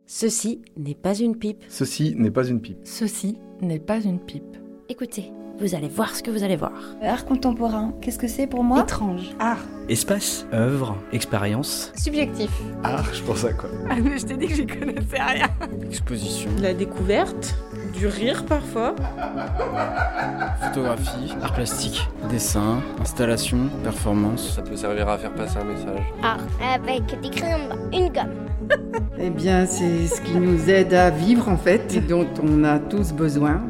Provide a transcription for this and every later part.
Ceci n'est pas une pipe. Ceci n'est pas une pipe. Ceci n'est pas une pipe. Écoutez, vous allez voir ce que vous allez voir. Art contemporain, qu'est-ce que c'est pour moi ? Étrange. Art. Espace, œuvre, expérience. Subjectif. Art, je pense à quoi ? Ah mais je t'ai dit que j'y connaissais rien. Exposition. La découverte, du rire parfois. Photographie, art plastique, dessin, installation, performance. Ça peut servir à faire passer un message. Art avec des crayons, une gomme. Eh bien, c'est ce qui nous aide à vivre en fait, et dont on a tous besoin.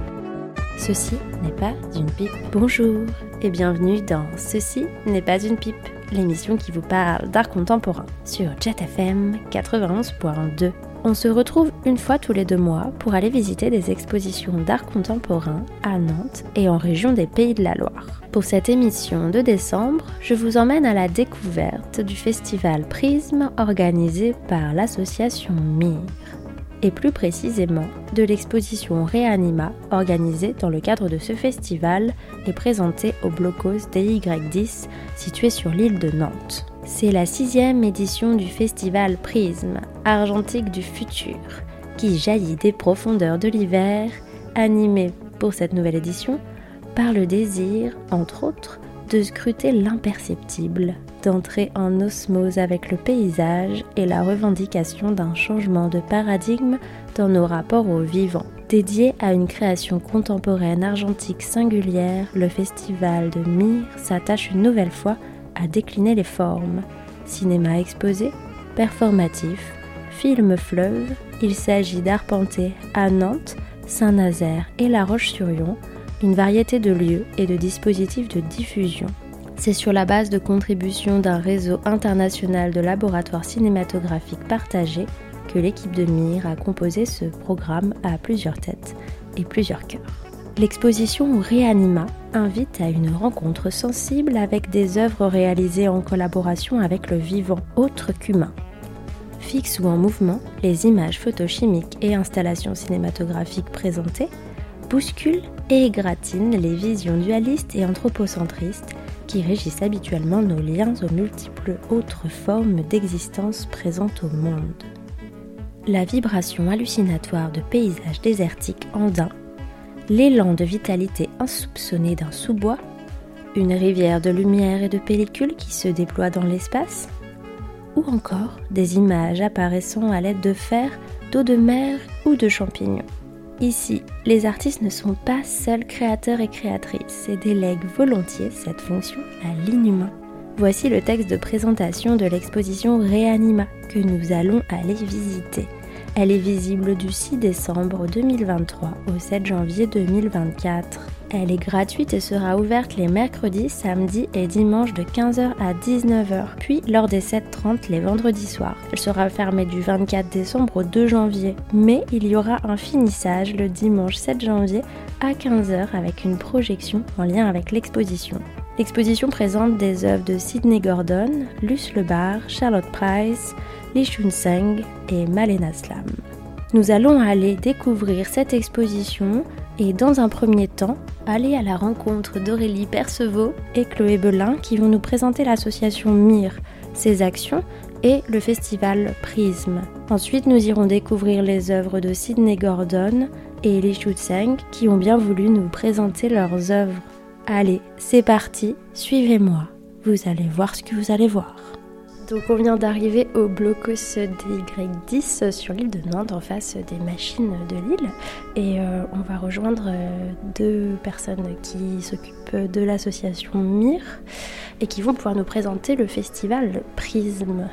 Ceci n'est pas une pipe. Bonjour et bienvenue dans Ceci n'est pas une pipe, l'émission qui vous parle d'art contemporain sur Jet FM 91.2. On se retrouve une fois tous les 2 mois pour aller visiter des expositions d'art contemporain à Nantes et en région des Pays de la Loire. Pour cette émission de décembre, je vous emmène à la découverte du festival Prisme organisé par l'association MIR. Et plus précisément de l'exposition Réanima organisée dans le cadre de ce festival et présentée au Blocos DY10 situé sur l'île de Nantes. C'est la 6e édition du festival Prisme, argentique du futur, qui jaillit des profondeurs de l'hiver, animé pour cette nouvelle édition par le désir, entre autres, de scruter l'imperceptible, d'entrer en osmose avec le paysage et la revendication d'un changement de paradigme dans nos rapports au vivant. Dédié à une création contemporaine argentique singulière, le festival de MIR s'attache une nouvelle fois à décliner les formes. Cinéma exposé, performatif, film fleuve, il s'agit d'arpenter à Nantes, Saint-Nazaire et La Roche-sur-Yon une variété de lieux et de dispositifs de diffusion. C'est sur la base de contributions d'un réseau international de laboratoires cinématographiques partagés que l'équipe de MIR a composé ce programme à plusieurs têtes et plusieurs cœurs. L'exposition Réanima invite à une rencontre sensible avec des œuvres réalisées en collaboration avec le vivant, autre qu'humain. Fixes ou en mouvement, les images photochimiques et installations cinématographiques présentées bousculent et égratignent les visions dualistes et anthropocentristes qui régissent habituellement nos liens aux multiples autres formes d'existence présentes au monde. La vibration hallucinatoire de paysages désertiques andins, l'élan de vitalité insoupçonné d'un sous-bois, une rivière de lumière et de pellicules qui se déploie dans l'espace, ou encore des images apparaissant à l'aide de fer, d'eau de mer ou de champignons. Ici, les artistes ne sont pas seuls créateurs et créatrices et délèguent volontiers cette fonction à l'inhumain. Voici le texte de présentation de l'exposition Réanima que nous allons aller visiter. Elle est visible du 6 décembre 2023 au 7 janvier 2024. Elle est gratuite et sera ouverte les mercredis, samedis et dimanches de 15h à 19h, puis lors des 7h30 les vendredis soirs. Elle sera fermée du 24 décembre au 2 janvier, mais il y aura un finissage le dimanche 7 janvier à 15h avec une projection en lien avec l'exposition. L'exposition présente des œuvres de Sidney Gordon, Luce Lebar, Charlotte Price, Lee Chun-seng et Malena Slam. Nous allons aller découvrir cette exposition et dans un premier temps, aller à la rencontre d'Aurélie Percevaux et Chloé Belin qui vont nous présenter l'association MIR, ses actions et le festival Prisme. Ensuite, nous irons découvrir les œuvres de Sidney Gordon et Lee Chun-seng qui ont bien voulu nous présenter leurs œuvres. Allez, c'est parti, suivez-moi, vous allez voir ce que vous allez voir. Donc on vient d'arriver au Blocos DY10 sur l'île de Nantes, en face des machines de l'île. Et on va rejoindre 2 personnes qui s'occupent de l'association MIR et qui vont pouvoir nous présenter le festival Prisme.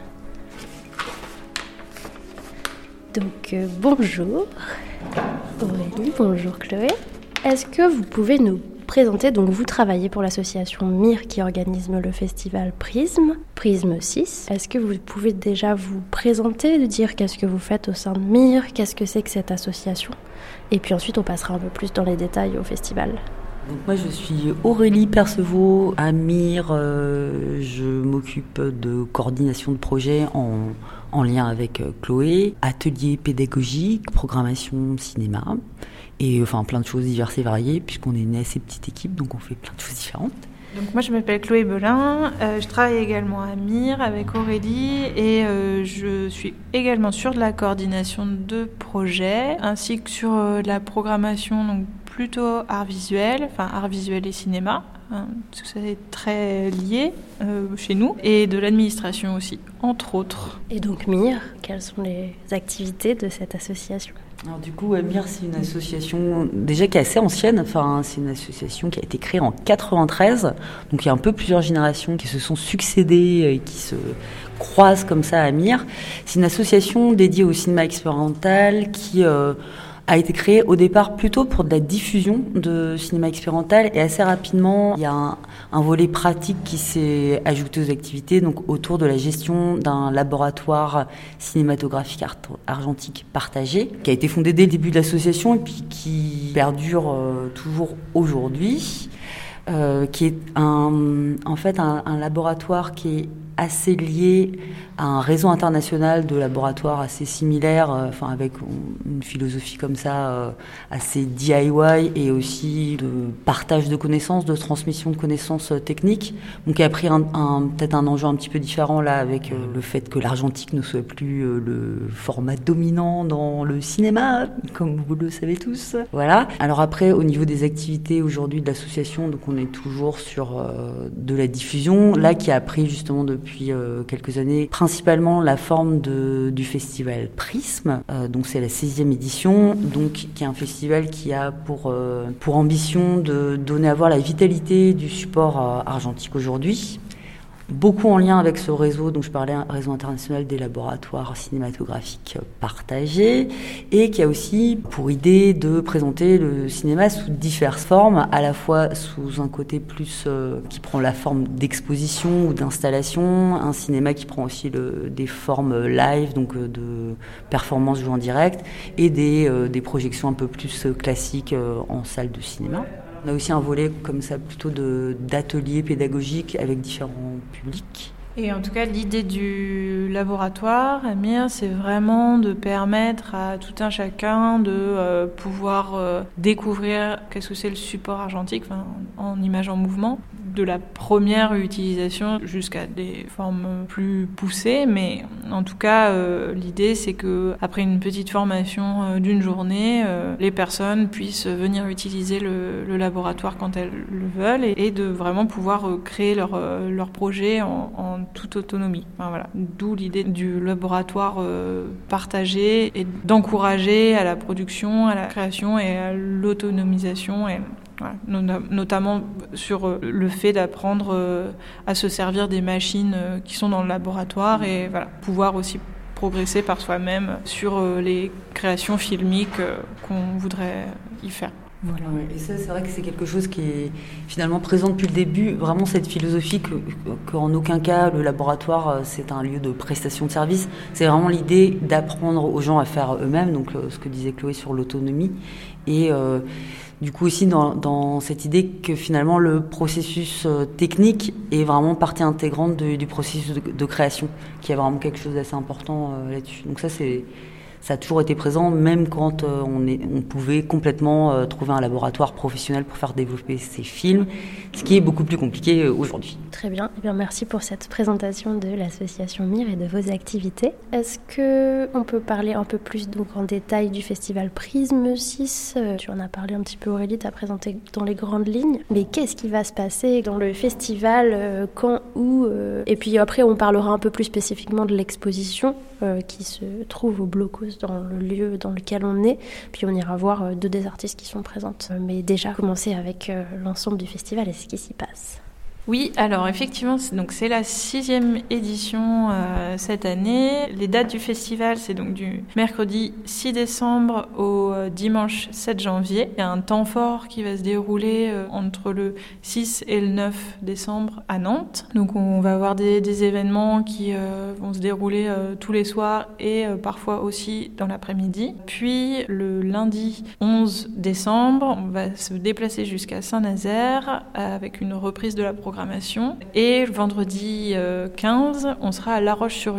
Donc bonjour Aurélie, bonjour Chloé. Est-ce que vous pouvez nous présenter, donc vous travaillez pour l'association MIR qui organise le festival Prisme 6. Est-ce que vous pouvez déjà vous présenter, dire qu'est-ce que vous faites au sein de MIR, qu'est-ce que c'est que cette association? Et puis ensuite on passera un peu plus dans les détails au festival. Donc moi je suis Aurélie Percevaux à MIR, je m'occupe de coordination de projet en lien avec Chloé, atelier pédagogique, programmation cinéma. Et enfin plein de choses diverses et variées puisqu'on est une assez petite équipe donc on fait plein de choses différentes. Donc moi je m'appelle Chloé Belin, je travaille également à MIR avec Aurélie et je suis également sur de la coordination de projets ainsi que sur de la programmation, donc plutôt art visuel et cinéma, parce que ça est très lié chez nous, et de l'administration aussi, entre autres. Et donc MIR, quelles sont les activités de cette association ? Alors du coup, MIR, c'est une association déjà qui est assez ancienne. C'est une association qui a été créée en 93. Donc il y a un peu plusieurs générations qui se sont succédées et qui se croisent comme ça à MIR. C'est une association dédiée au cinéma expérimental qui a été créée au départ plutôt pour de la diffusion de cinéma expérimental, et assez rapidement il y a un volet pratique qui s'est ajouté aux activités, donc autour de la gestion d'un laboratoire cinématographique argentique partagé, qui a été fondé dès le début de l'association et puis qui perdure toujours aujourd'hui, qui est en fait un laboratoire qui est assez lié à un réseau international de laboratoires assez similaires, avec une philosophie comme ça, assez DIY, et aussi de partage de connaissances, de transmission de connaissances techniques. Donc il a pris peut-être un enjeu un petit peu différent là, avec le fait que l'argentique ne soit plus le format dominant dans le cinéma, comme vous le savez tous. Voilà. Alors après, au niveau des activités aujourd'hui de l'association, donc on est toujours sur de la diffusion, là qui a pris justement depuis quelques années principalement la forme du festival Prisme. Donc c'est la 16e édition, donc qui est un festival qui a pour ambition de donner à voir la vitalité du support argentique aujourd'hui. Beaucoup en lien avec ce réseau dont je parlais, un réseau international des laboratoires cinématographiques partagés, et qui a aussi pour idée de présenter le cinéma sous diverses formes, à la fois sous un côté plus qui prend la forme d'exposition ou d'installation, un cinéma qui prend aussi des formes live, donc de performances jouées en direct, et des projections un peu plus classiques en salle de cinéma. On a aussi un volet comme ça plutôt d'ateliers pédagogiques avec différents publics. Et en tout cas, l'idée du laboratoire à MIR, c'est vraiment de permettre à tout un chacun de pouvoir découvrir qu'est-ce que c'est le support argentique, en image en mouvement, de la première utilisation jusqu'à des formes plus poussées. Mais en tout cas, l'idée, c'est que après une petite formation d'une journée, les personnes puissent venir utiliser le laboratoire quand elles le veulent, et de vraiment pouvoir créer leur projet en toute autonomie. Voilà. D'où l'idée du laboratoire partagé, et d'encourager à la production, à la création et à l'autonomisation, et voilà, notamment sur le fait d'apprendre à se servir des machines qui sont dans le laboratoire, et voilà, pouvoir aussi progresser par soi-même sur les créations filmiques qu'on voudrait y faire. Voilà, et ça, c'est vrai que c'est quelque chose qui est finalement présent depuis le début, vraiment cette philosophie qu'en aucun cas le laboratoire c'est un lieu de prestation de service. C'est vraiment l'idée d'apprendre aux gens à faire eux-mêmes, donc ce que disait Chloé sur l'autonomie, et du coup aussi dans cette idée que finalement le processus technique est vraiment partie intégrante du processus de création, qui est vraiment quelque chose d'assez important là-dessus. Donc ça a toujours été présent, même quand on pouvait complètement trouver un laboratoire professionnel pour faire développer ces films, ce qui est beaucoup plus compliqué aujourd'hui. Très bien. Eh bien, merci pour cette présentation de l'association MIR et de vos activités. Est-ce qu'on peut parler un peu plus donc, en détail du festival Prisme 6 ? Tu en as parlé un petit peu, Aurélie, tu as présenté dans les grandes lignes. Mais qu'est-ce qui va se passer dans le festival, quand, où Et puis après, on parlera un peu plus spécifiquement de l'exposition qui se trouve au Blocos, dans le lieu dans lequel on est, puis on ira voir deux des artistes qui sont présentes. Mais déjà, commencer avec l'ensemble du festival et ce qui s'y passe. Oui, alors effectivement, c'est la 6e édition cette année. Les dates du festival, c'est donc du mercredi 6 décembre au dimanche 7 janvier. Il y a un temps fort qui va se dérouler entre le 6 et le 9 décembre à Nantes. Donc on va avoir des événements qui vont se dérouler tous les soirs et parfois aussi dans l'après-midi. Puis le lundi 11 décembre, on va se déplacer jusqu'à Saint-Nazaire avec une reprise de la programmation. Et le vendredi 15, on sera à La Roche-sur-Yon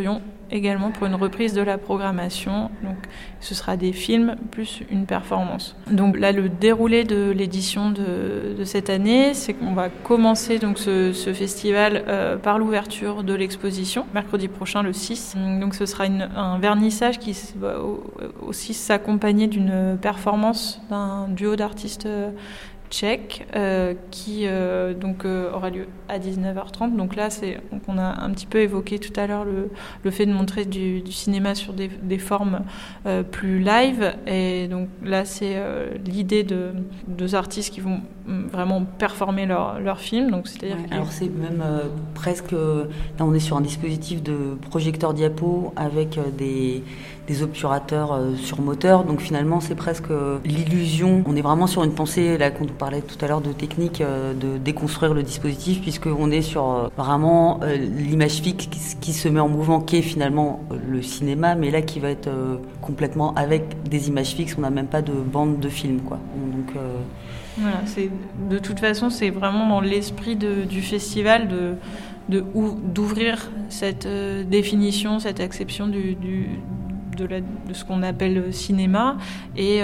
également pour une reprise de la programmation. Donc ce sera des films plus une performance. Donc là, le déroulé de l'édition de cette année, c'est qu'on va commencer donc ce festival par l'ouverture de l'exposition, mercredi prochain, le 6. Donc ce sera un vernissage qui va aussi s'accompagner d'une performance d'un duo d'artistes tchèque qui aura lieu à 19h30. Donc là, on a un petit peu évoqué tout à l'heure le fait de montrer du cinéma sur des formes plus live. Et donc là, c'est l'idée de deux artistes qui vont vraiment performer leur film. Donc, c'est-à-dire alors c'est même presque... Là, on est sur un dispositif de projecteur diapo avec des obturateurs sur moteur. Donc finalement, c'est presque l'illusion. On est vraiment sur une pensée, là, quand on parlait tout à l'heure de technique, de déconstruire le dispositif, puisqu'on est sur vraiment l'image fixe qui se met en mouvement, qui est finalement le cinéma, mais là qui va être complètement avec des images fixes. On n'a même pas de bande de film, quoi. Donc... Voilà, de toute façon, c'est vraiment dans l'esprit du festival d'ouvrir cette définition, cette acception de ce qu'on appelle cinéma et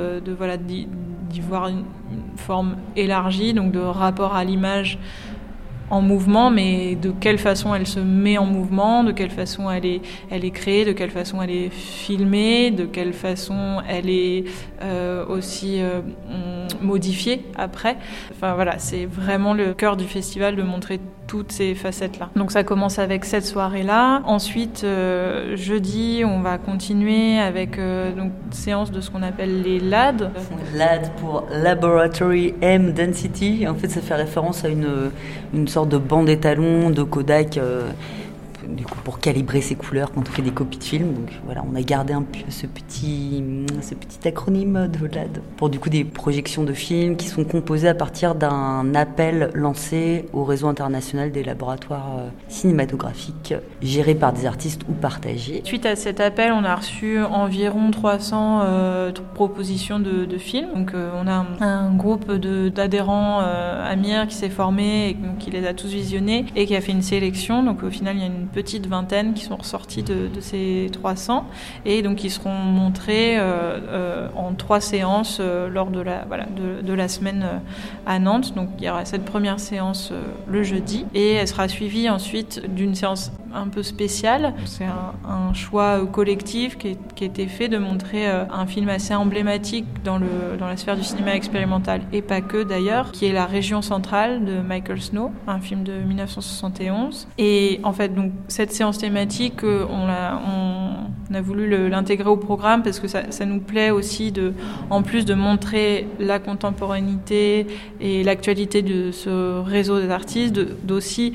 d'y voir une forme élargie, donc de rapport à l'image en mouvement, mais de quelle façon elle se met en mouvement, de quelle façon elle est créée, de quelle façon elle est filmée, de quelle façon elle est aussi modifiée après. Enfin voilà, c'est vraiment le cœur du festival de montrer toutes ces facettes-là. Donc ça commence avec cette soirée-là. Ensuite, jeudi, on va continuer avec donc séance de ce qu'on appelle les LAD. LAD pour Laboratory M Density. En fait, ça fait référence à une sorte de bande étalon de Kodak du coup, pour calibrer ses couleurs quand on fait des copies de films. Donc voilà, on a gardé un peu ce petit acronyme de LAD pour du coup des projections de films qui sont composées à partir d'un appel lancé au réseau international des laboratoires cinématographiques gérés par des artistes ou partagés. Suite à cet appel, on a reçu environ 300 propositions de films. Donc on a un groupe d'adhérents Amir qui s'est formé et donc, qui les a tous visionnés et qui a fait une sélection. Donc au final, il y a une petite vingtaine qui sont ressortis de ces 300 et donc ils seront montrés en 3 séances lors de la semaine à Nantes. Donc il y aura cette première séance le jeudi et elle sera suivie ensuite d'une séance un peu spéciale. C'est un choix collectif qui a été fait de montrer un film assez emblématique dans la sphère du cinéma expérimental et pas que d'ailleurs, qui est La Région centrale de Michael Snow, un film de 1971. Et en fait, donc cette séance thématique, on a voulu l'intégrer au programme parce que ça nous plaît aussi en plus de montrer la contemporanéité et l'actualité de ce réseau des artistes, d'aussi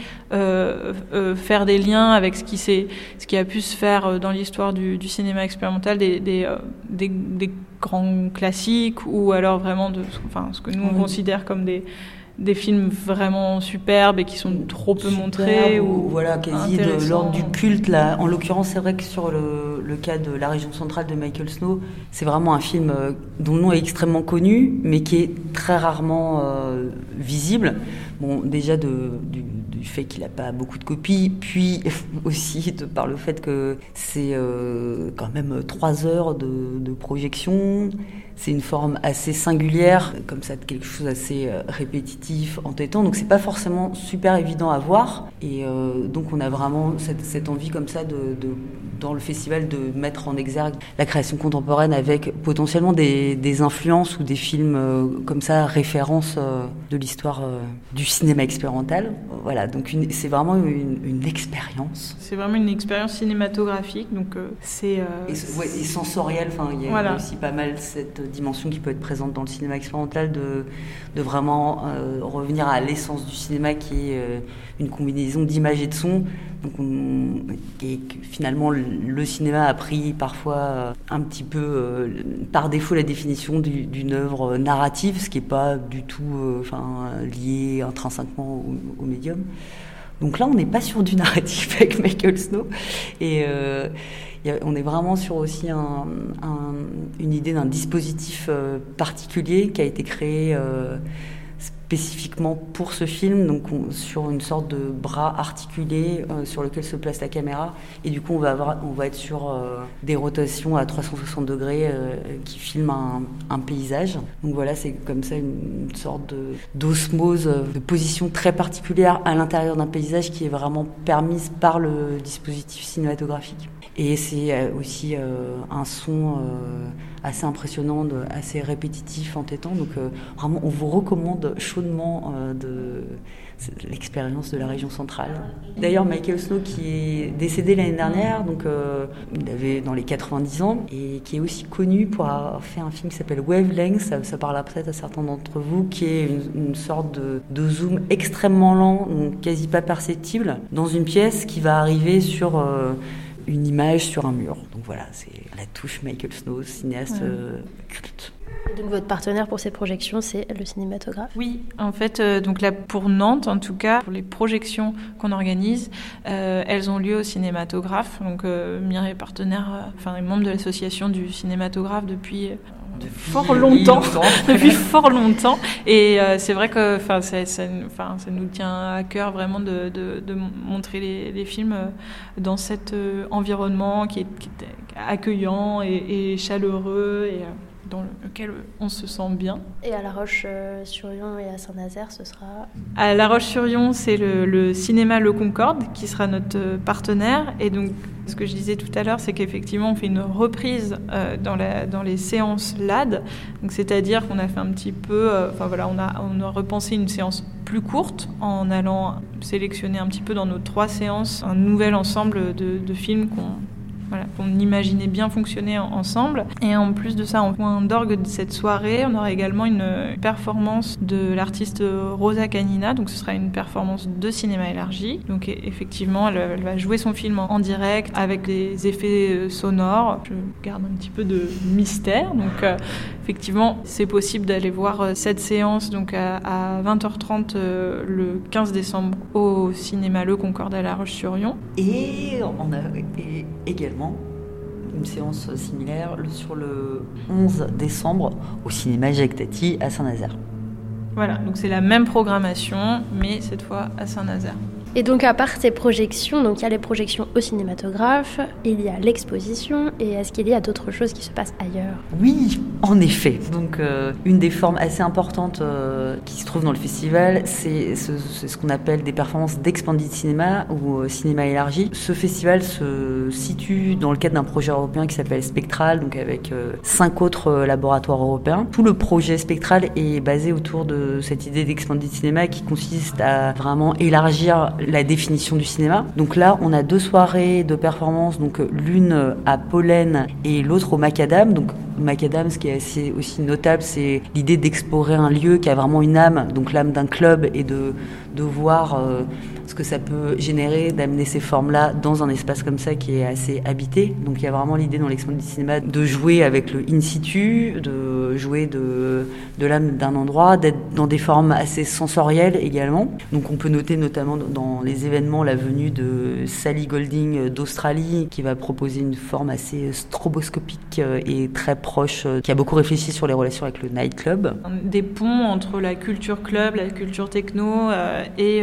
faire des liens avec ce qui a pu se faire dans l'histoire du cinéma expérimental, des grands classiques ou alors vraiment ce que nous on considère comme des films vraiment superbes et qui sont trop peu montrés ou voilà, quasi de l'ordre du culte là. En l'occurrence, c'est vrai que sur le cas de La Région centrale de Michael Snow, c'est vraiment un film dont le nom est extrêmement connu mais qui est très rarement visible. Bon, déjà du fait qu'il n'a pas beaucoup de copies, puis aussi par le fait que c'est quand même 3 heures de projection. C'est une forme assez singulière, comme ça, de quelque chose assez répétitif, entêtant. Donc c'est pas forcément super évident à voir. Et donc on a vraiment cette envie comme ça dans le festival de mettre en exergue la création contemporaine avec potentiellement des influences ou des films comme ça, références de l'histoire du cinéma expérimental. Voilà, donc c'est vraiment une expérience. C'est vraiment une expérience cinématographique, donc c'est... et sensorielle, enfin il y a aussi pas mal cette dimension qui peut être présente dans le cinéma expérimental de vraiment revenir à l'essence du cinéma qui est une combinaison d'images et de sons. Donc et que finalement le cinéma a pris parfois un petit peu par défaut la définition d'une œuvre narrative, ce qui n'est pas du tout lié intrinsèquement au médium. Donc là on n'est pas sur du narratif avec Michael Snow et on est vraiment sur aussi une idée d'un dispositif particulier qui a été créé spécifiquement pour ce film, donc sur une sorte de bras articulé sur lequel se place la caméra. Et du coup, on va être sur des rotations à 360 degrés qui filment un paysage. Donc voilà, c'est comme ça une sorte d'osmose, de position très particulière à l'intérieur d'un paysage qui est vraiment permise par le dispositif cinématographique. Et c'est aussi un son assez impressionnant, assez répétitif, entêtant. Donc vraiment, on vous recommande chaudement l'expérience de la région centrale. D'ailleurs, Michael Snow, qui est décédé l'année dernière, donc il avait dans les 90 ans, et qui est aussi connu pour avoir fait un film qui s'appelle Wavelength, ça parlera peut-être à certains d'entre vous, qui est une sorte de zoom extrêmement lent, donc quasi pas perceptible, dans une pièce qui va arriver sur une image sur un mur. Donc voilà, c'est la touche Michael Snow, cinéaste culte. Donc votre partenaire pour ces projections, c'est le cinématographe ? Oui, en fait, donc là pour Nantes, en tout cas, pour les projections qu'on organise, elles ont lieu au cinématographe. Donc Mireille est partenaire, est membre de l'association du cinématographe depuis fort longtemps. Depuis fort longtemps. Et c'est vrai que ça nous tient à cœur vraiment de montrer les films dans cet environnement qui est accueillant et chaleureux et dans lequel on se sent bien. Et à La Roche-sur-Yon et à Saint-Nazaire, ce sera... À La Roche-sur-Yon, c'est le cinéma Le Concorde qui sera notre partenaire. Et donc, ce que je disais tout à l'heure, c'est qu'effectivement, on fait une reprise dans les séances LAD. Donc, c'est-à-dire qu'on a fait un petit peu... on a repensé une séance plus courte en allant sélectionner un petit peu dans nos 3 séances un nouvel ensemble de films qu'on imaginait bien fonctionner ensemble. Et en plus de ça, en point d'orgue de cette soirée, on aura également une performance de l'artiste Rosa Canina. Donc ce sera une performance de cinéma élargi. Donc effectivement, elle va jouer son film en direct avec des effets sonores. Je garde un petit peu de mystère. Donc effectivement, c'est possible d'aller voir cette séance donc à 20h30 le 15 décembre au cinéma Le Concorde à La Roche-sur-Yon. Et on a également une séance similaire sur le 11 décembre au cinéma Jacques Tati à Saint-Nazaire. Voilà, donc c'est la même programmation, mais cette fois à Saint-Nazaire. Et donc à part ces projections, donc il y a les projections au cinématographe, il y a l'exposition, et est-ce qu'il y a d'autres choses qui se passent ailleurs ? Oui, en effet. Donc une des formes assez importantes qui se trouve dans le festival, c'est ce qu'on appelle des performances d'expanded cinéma ou cinéma élargi. Ce festival se situe dans le cadre d'un projet européen qui s'appelle Spectral, donc avec 5 autres laboratoires européens. Tout le projet Spectral est basé autour de cette idée d'expanded cinéma qui consiste à vraiment élargir la définition du cinéma. Donc là, on a 2 soirées de performances, donc l'une à Pollen et l'autre au Macadam. Donc Macadam, ce qui est assez aussi notable, c'est l'idée d'explorer un lieu qui a vraiment une âme, donc l'âme d'un club, et de voir ce que ça peut générer d'amener ces formes-là dans un espace comme ça qui est assez habité. Donc il y a vraiment l'idée dans l'expanded cinéma de jouer avec le in situ, de jouer de l'âme d'un endroit, d'être dans des formes assez sensorielles également. Donc on peut noter notamment dans les événements la venue de Sally Golding d'Australie, qui va proposer une forme assez stroboscopique et très proche, qui a beaucoup réfléchi sur les relations avec le nightclub. Des ponts entre la culture club, la culture techno et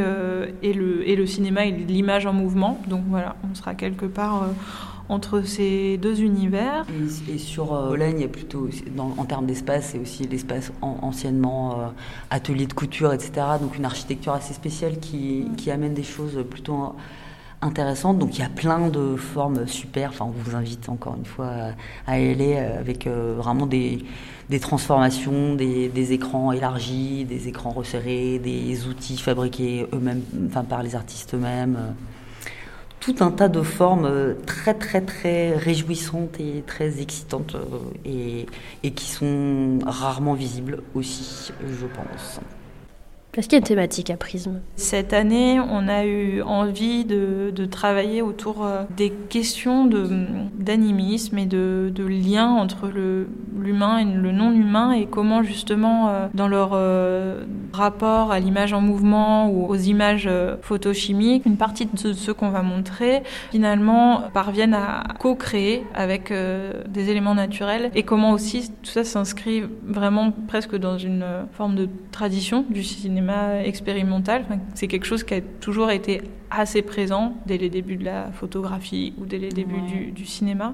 le cinéma et l'image en mouvement. Donc voilà, on sera quelque part entre ces 2 univers. Et sur Bologne, il y a plutôt, en termes d'espace, c'est aussi l'espace anciennement atelier de couture, etc. Donc une architecture assez spéciale qui amène des choses plutôt intéressantes. Donc il y a plein de formes super. Enfin, on vous invite encore une fois à y aller avec vraiment des transformations, des écrans élargis, des écrans resserrés, des outils fabriqués eux-mêmes, par les artistes eux-mêmes. Tout un tas de formes très très très réjouissantes et très excitantes et qui sont rarement visibles aussi, je pense. Est-ce qu'il y a une thématique à Prisme ? Cette année, on a eu envie de travailler autour des questions d'animisme et de lien entre l'humain et le non-humain et comment justement dans leur rapport à l'image en mouvement ou aux images photochimiques, une partie de ceux qu'on va montrer finalement parviennent à co-créer avec des éléments naturels et comment aussi tout ça s'inscrit vraiment presque dans une forme de tradition du cinéma expérimental. Enfin, c'est quelque chose qui a toujours été assez présent dès les débuts de la photographie ou dès les débuts du cinéma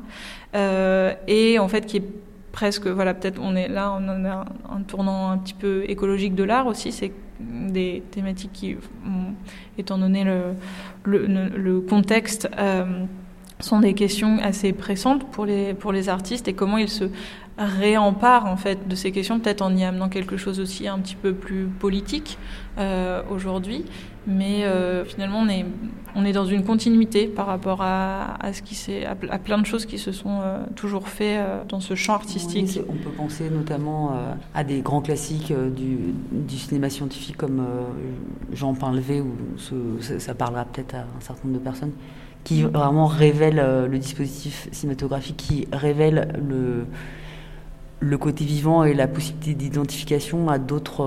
et en fait qui est presque, voilà, peut-être on est là, on en a un tournant un petit peu écologique de l'art aussi, c'est des thématiques qui, étant donné le contexte, sont des questions assez pressantes pour les artistes et comment ils se réemparent en fait de ces questions, peut-être en y amenant quelque chose aussi un petit peu plus politique aujourd'hui, mais finalement on est dans une continuité par rapport à ce qui à plein de choses qui se sont toujours fait dans ce champ artistique. Oui, on peut penser notamment à des grands classiques du cinéma scientifique comme Jean Painlevé, où ça parlera peut-être à un certain nombre de personnes, qui vraiment révèle le dispositif cinématographique, qui révèle le côté vivant et la possibilité d'identification à d'autres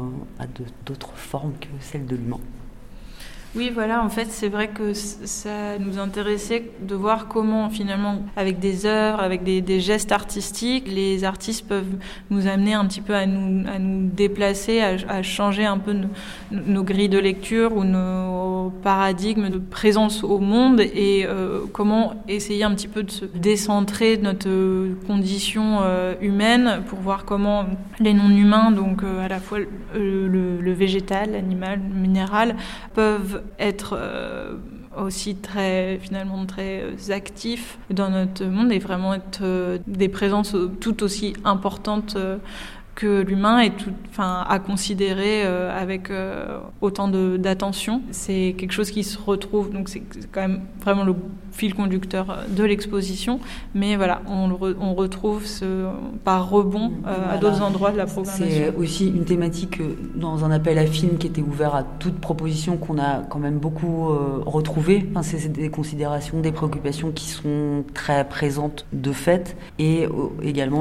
formes que celles de l'humain. Oui, voilà, en fait, c'est vrai que ça nous intéressait de voir comment, finalement, avec des œuvres, avec des gestes artistiques, les artistes peuvent nous amener un petit peu à nous déplacer, à changer un peu nos grilles de lecture ou nos paradigmes de présence au monde et comment essayer un petit peu de se décentrer de notre condition humaine pour voir comment les non-humains, donc à la fois le végétal, l'animal, le minéral, peuvent être aussi très actifs dans notre monde et vraiment être des présences tout aussi importantes que l'humain est à considérer avec autant d'attention. C'est quelque chose qui se retrouve, donc c'est quand même vraiment le fil conducteur de l'exposition, mais voilà, on retrouve par rebond à d'autres endroits de la programmation. C'est aussi une thématique dans un appel à films qui était ouvert à toute proposition qu'on a quand même beaucoup retrouvée. Enfin, c'est des considérations, des préoccupations qui sont très présentes de fait, et également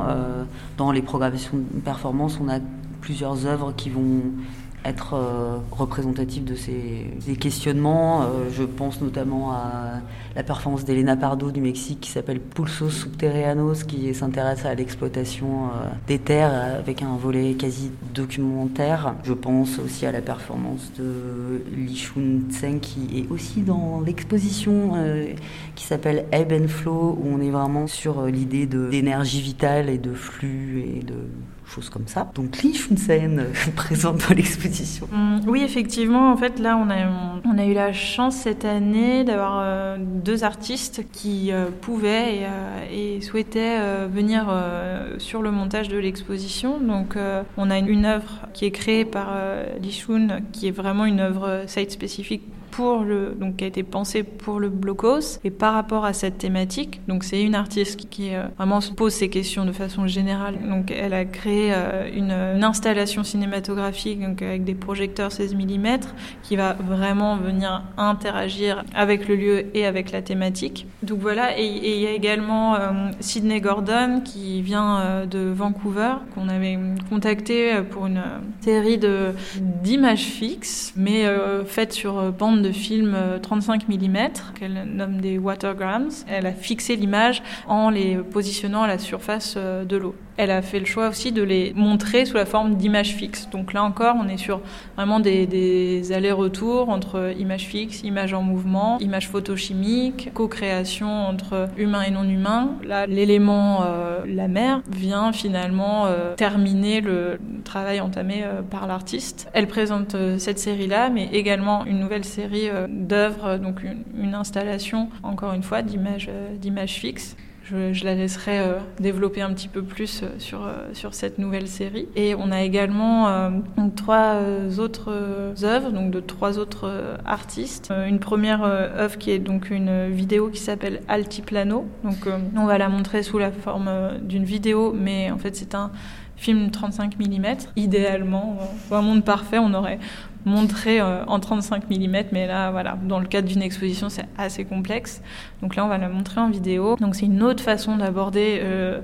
dans les programmations de performance, on a plusieurs œuvres qui vont être représentatives de ces questionnements. Je pense notamment à la performance d'Elena Pardo du Mexique qui s'appelle Pulsos Subterraneos, qui s'intéresse à l'exploitation des terres avec un volet quasi documentaire. Je pense aussi à la performance de Li Shun Tseng qui est aussi dans l'exposition qui s'appelle Ebb and Flow, où on est vraiment sur l'idée d'énergie vitale et de flux et de choses comme ça. Donc Li Shun Tseng présente dans l'exposition. Oui, effectivement, en fait là on a eu la chance cette année d'avoir deux artistes qui pouvaient et souhaitaient venir sur le montage de l'exposition. Donc on a une œuvre qui est créée par Li Shun, qui est vraiment une œuvre site spécifique donc qui a été pensée pour le Blocos et par rapport à cette thématique. Donc c'est une artiste qui vraiment se pose ces questions de façon générale. Donc elle a créé une installation cinématographique donc avec des projecteurs 16 mm qui va vraiment venir interagir avec le lieu et avec la thématique. Donc voilà, et il y a également Sydney Gordon qui vient de Vancouver, qu'on avait contacté pour une série d'images fixes, mais faites sur bande de films 35 mm qu'elle nomme des watergrams. Elle a fixé l'image en les positionnant à la surface de l'eau. Elle a fait le choix aussi de les montrer sous la forme d'images fixes. Donc là encore, on est sur vraiment des allers-retours entre images fixes, images en mouvement, images photochimiques, co-création entre humain et non-humain. Là, l'élément la mer vient finalement terminer le travail entamé par l'artiste. Elle présente cette série-là, mais également une nouvelle série d'œuvres, donc une installation, encore une fois, d'images fixes. Je la laisserai développer un petit peu plus sur cette nouvelle série. Et on a également trois autres œuvres, donc de trois autres artistes. Une première œuvre qui est donc une vidéo qui s'appelle Altiplano. Donc on va la montrer sous la forme d'une vidéo, mais en fait c'est un film 35 mm. Idéalement, dans un monde parfait, on aurait montré en 35 mm, mais là, voilà, dans le cadre d'une exposition, c'est assez complexe. Donc là, on va la montrer en vidéo. Donc c'est une autre façon d'aborder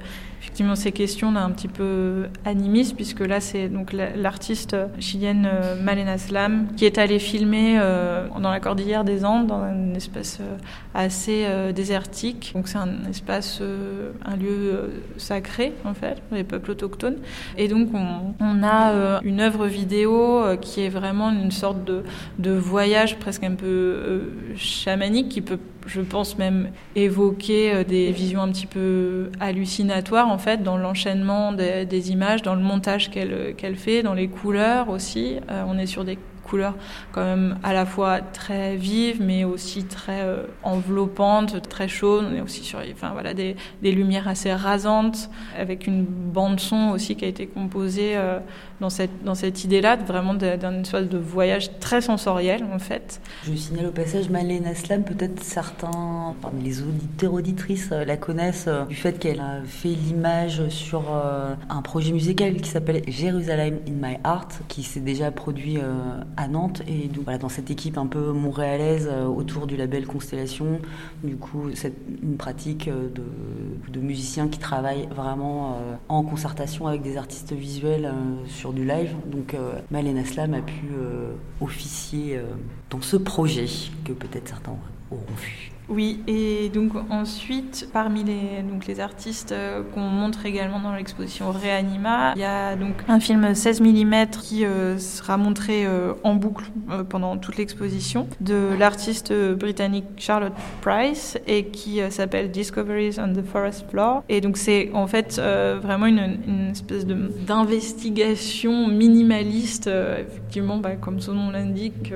effectivement ces questions d'un petit peu animistes, puisque là c'est donc l'artiste chilienne Malena Slam qui est allée filmer dans la cordillère des Andes, dans un espace assez désertique. Donc c'est un espace, un lieu sacré en fait pour les peuples autochtones. Et donc on a une œuvre vidéo qui est vraiment une sorte de voyage presque un peu chamanique qui peut, je pense, même évoquer des visions un petit peu hallucinatoires en fait dans l'enchaînement des images, dans le montage qu'elle fait, dans les couleurs aussi. On est sur des couleurs quand même à la fois très vives mais aussi très enveloppantes, très chaudes. On est aussi sur des lumières assez rasantes avec une bande son aussi qui a été composée dans cette idée-là vraiment d'un espèce de voyage très sensoriel en fait. Je signale au passage Malena Slam, peut-être certains parmi les auditeurs auditrices la connaissent du fait qu'elle a fait l'image sur un projet musical qui s'appelle Jerusalem in My Heart qui s'est déjà produit à Nantes, et donc voilà, dans cette équipe un peu montréalaise autour du label Constellation, du coup c'est une pratique de musiciens qui travaillent vraiment en concertation avec des artistes visuels sur du live. Donc Malena Slam a pu officier dans ce projet que peut-être certains auront vu. Oui, et donc ensuite, parmi les artistes qu'on montre également dans l'exposition Reanima, il y a donc un film 16 mm qui sera montré en boucle pendant toute l'exposition de l'artiste britannique Charlotte Price et qui s'appelle Discoveries on the Forest Floor. Et donc c'est en fait vraiment une espèce d'investigation minimaliste, effectivement, comme son nom l'indique,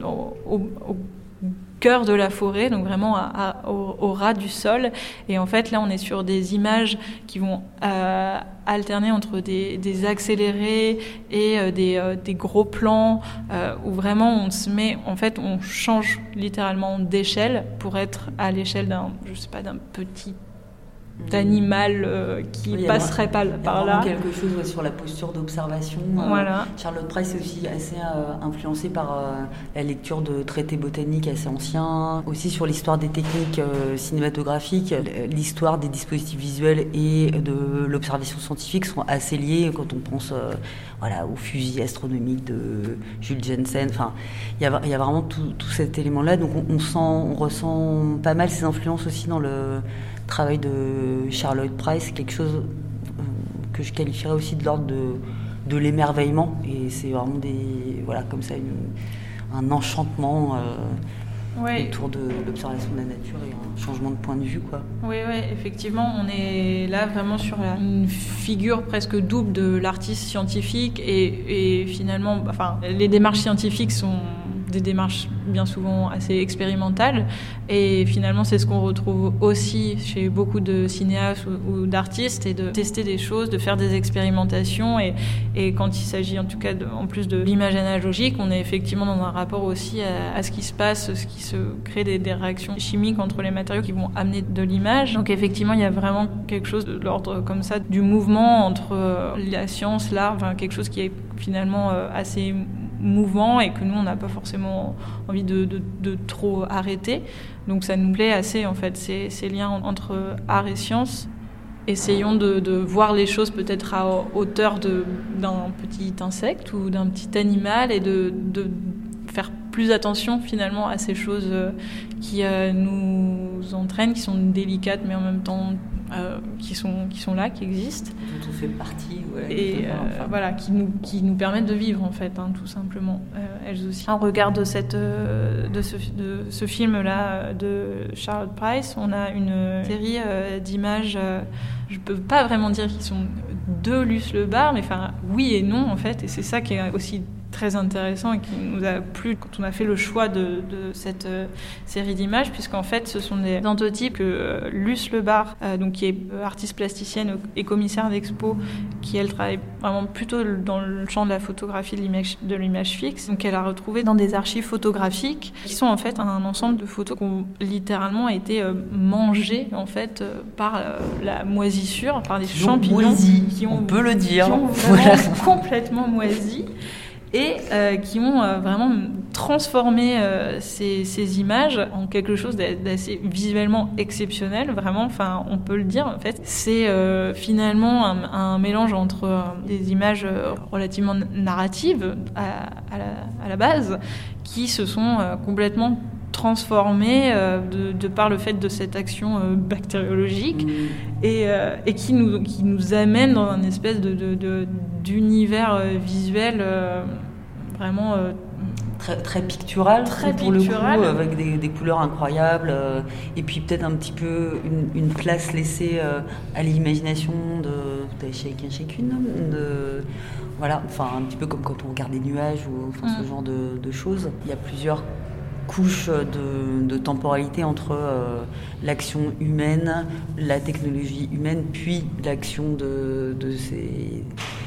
au cœur de la forêt, donc vraiment au ras du sol. Et en fait, là, on est sur des images qui vont alterner entre des accélérés et des gros plans où vraiment on se met, en fait, on change littéralement d'échelle pour être à l'échelle d'un petit d'animal qui passerait par là. Il y a quelque chose sur la posture d'observation. Voilà. Charlotte Price est aussi assez influencée par la lecture de traités botaniques assez anciens, aussi sur l'histoire des techniques cinématographiques, l'histoire des dispositifs visuels et de l'observation scientifique sont assez liés quand on pense au fusil astronomique de Jules Jensen. Enfin, il y a vraiment tout cet élément-là. Donc on ressent pas mal ces influences aussi dans le travail de Charlotte Price, quelque chose que je qualifierais aussi de l'ordre de l'émerveillement, et c'est vraiment comme ça un enchantement autour de l'observation de la nature et un changement de point de vue, quoi. Oui, effectivement, on est là vraiment sur une figure presque double de l'artiste scientifique et finalement, les démarches scientifiques sont des démarches bien souvent assez expérimentales, et finalement c'est ce qu'on retrouve aussi chez beaucoup de cinéastes ou d'artistes, et de tester des choses, de faire des expérimentations, et quand il s'agit en tout cas en plus de l'image analogique, on est effectivement dans un rapport aussi à ce qui se passe, ce qui se crée des réactions chimiques entre les matériaux qui vont amener de l'image. Donc effectivement il y a vraiment quelque chose de l'ordre comme ça du mouvement entre la science, l'art, quelque chose qui est finalement assez mouvant et que nous on n'a pas forcément envie de trop arrêter. Donc ça nous plaît assez en fait, ces liens entre art et science. Essayons de voir les choses peut-être à hauteur d'un petit insecte ou d'un petit animal, et de faire plus attention finalement à ces choses qui nous entraînent, qui sont délicates mais en même temps qui sont là, qui existent. Dont on fait partie. Qui nous permettent de vivre en fait, tout simplement, elles aussi. En regard de ce film-là de Charlotte Price, on a une série d'images, je peux pas vraiment dire qu'ils sont de Luce Le Bar, mais oui et non en fait, et c'est ça qui est aussi très intéressant et qui nous a plu quand on a fait le choix de cette série d'images, puisqu'en fait ce sont des prototypes que Luce Le Bar, qui est artiste plasticienne et commissaire d'expo, qui elle travaille vraiment plutôt dans le champ de la photographie de l'image fixe, donc elle a retrouvé dans des archives photographiques qui sont en fait un ensemble de photos qui ont littéralement été mangées en fait par la moisissure, par des champignons qui ont, on peut le dire, qui ont vraiment complètement moisi, et qui ont vraiment transformer ces images en quelque chose d'assez visuellement exceptionnel, vraiment, enfin, on peut le dire, en fait. C'est finalement un mélange entre des images relativement narratives à la base, qui se sont complètement transformées de par le fait de cette action bactériologique et qui nous amène dans un espèce d'univers visuel vraiment très pictural, pour le coup, avec des couleurs incroyables, et puis peut-être un petit peu une place laissée à l'imagination de chacun, chacune, voilà, enfin un petit peu comme quand on regarde les nuages ou ce genre de choses. Il y a plusieurs couches de temporalité entre l'action humaine, la technologie humaine, puis l'action de ces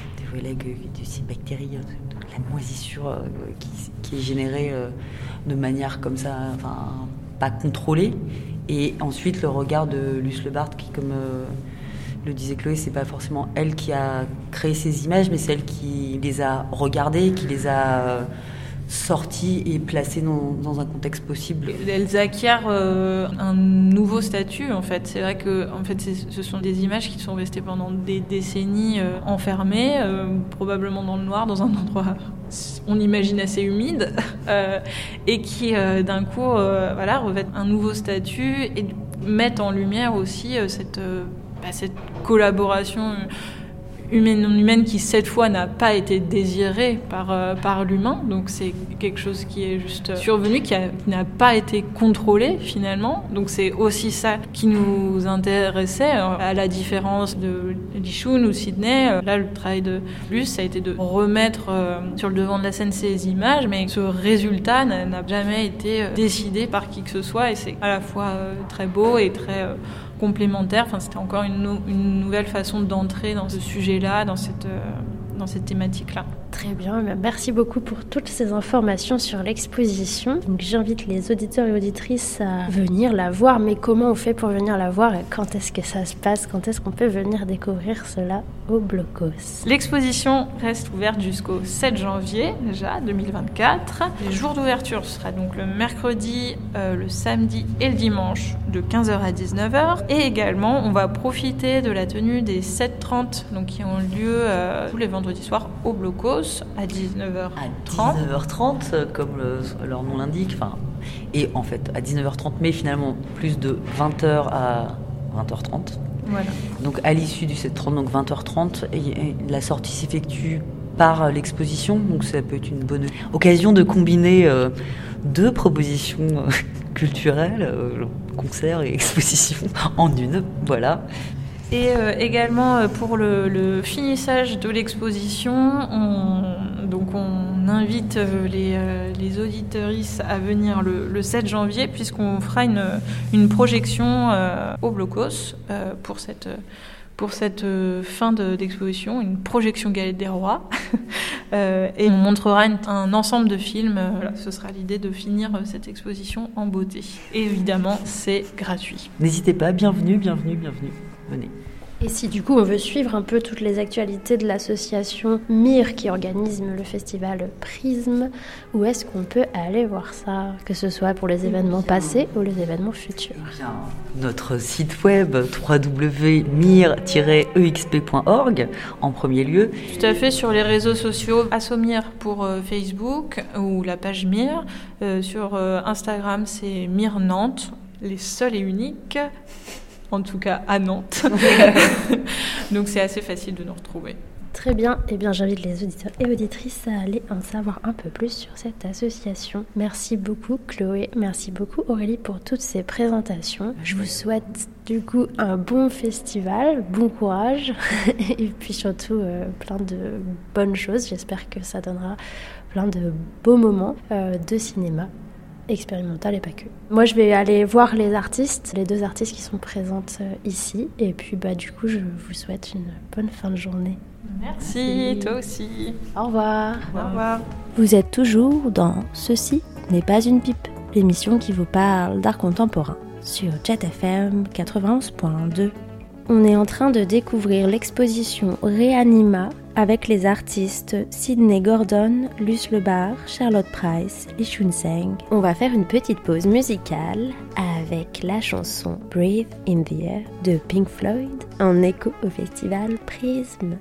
bactéries, de la moisissure qui est générée de manière comme ça, enfin pas contrôlée. Et ensuite le regard de Luce Lebart qui, comme le disait Chloé, c'est pas forcément elle qui a créé ces images, mais c'est elle qui les a regardées, qui les a sorties et placées dans un contexte possible. Elles acquièrent un nouveau statut, en fait. C'est vrai que en fait, ce sont des images qui sont restées pendant des décennies enfermées, probablement dans le noir, dans un endroit, on imagine, assez humide, et qui, d'un coup, revêtent un nouveau statut et mettent en lumière aussi cette collaboration humaine qui cette fois n'a pas été désirée par l'humain, donc c'est quelque chose qui est juste survenu, qui n'a pas été contrôlé finalement, donc c'est aussi ça qui nous intéressait, à la différence de Lichoun ou Sydney. Là, le travail de Luce, ça a été de remettre sur le devant de la scène ces images, mais ce résultat n'a jamais été décidé par qui que ce soit, et c'est à la fois très beau et très complémentaire. Enfin, c'était encore une nouvelle façon d'entrer dans ce sujet-là, dans cette thématique-là. Très bien, merci beaucoup pour toutes ces informations sur l'exposition. Donc, j'invite les auditeurs et auditrices à venir la voir, mais comment on fait pour venir la voir et quand est-ce que ça se passe? Quand est-ce qu'on peut venir découvrir cela au Blocos? L'exposition reste ouverte jusqu'au 7 janvier déjà 2024. Les jours d'ouverture, ce sera donc le mercredi, le samedi et le dimanche de 15h à 19h. Et également, on va profiter de la tenue des 7h30, donc qui ont lieu tous les vendredis soirs au Blocos à 19h30. À 19h30, comme leur nom l'indique. Enfin, et en fait, à 19h30, mais finalement plus de 20h à 20h30. Voilà. Donc à l'issue du 7h30, donc 20h30, et la sortie s'effectue par l'exposition. Donc ça peut être une bonne occasion de combiner deux propositions culturelles, concert et exposition en une. Voilà. Et également pour le finissage de l'exposition, on invite les auditrices à venir le 7 janvier, puisqu'on fera une projection au Blocos pour cette fin d'exposition, une projection Galette des Rois. Et on montrera un ensemble de films. Ce sera l'idée de finir cette exposition en beauté. Et évidemment, c'est gratuit. N'hésitez pas, bienvenue. Venez. Et si du coup on veut suivre un peu toutes les actualités de l'association MIR qui organise le festival Prisme, où est-ce qu'on peut aller voir ça, que ce soit pour les événements passés ou les événements futurs? Notre site web www.mir-exp.org en premier lieu. Tout à fait, sur les réseaux sociaux, Assomir pour Facebook ou la page MIR. Sur Instagram, c'est MIR Nantes, les seuls et uniques. En tout cas à Nantes. Donc c'est assez facile de nous retrouver. Très bien, eh bien j'invite les auditeurs et auditrices à aller en savoir un peu plus sur cette association. Merci beaucoup Chloé, merci beaucoup Aurélie pour toutes ces présentations. Je vous souhaite du coup un bon festival, bon courage et puis surtout plein de bonnes choses. J'espère que ça donnera plein de beaux moments de cinéma expérimental et pas que. Moi, je vais aller voir les deux artistes qui sont présentes ici. Et puis, du coup, je vous souhaite une bonne fin de journée. Merci, toi aussi. Au revoir. Au revoir. Vous êtes toujours dans Ceci n'est pas une pipe, l'émission qui vous parle d'art contemporain sur Jet FM 91.2. On est en train de découvrir l'exposition Réanima avec les artistes Sydney Gordon, Luce Lebar, Charlotte Price, Lee Chun Seng. On va faire une petite pause musicale avec la chanson Breathe in the Air de Pink Floyd en écho au festival Prism.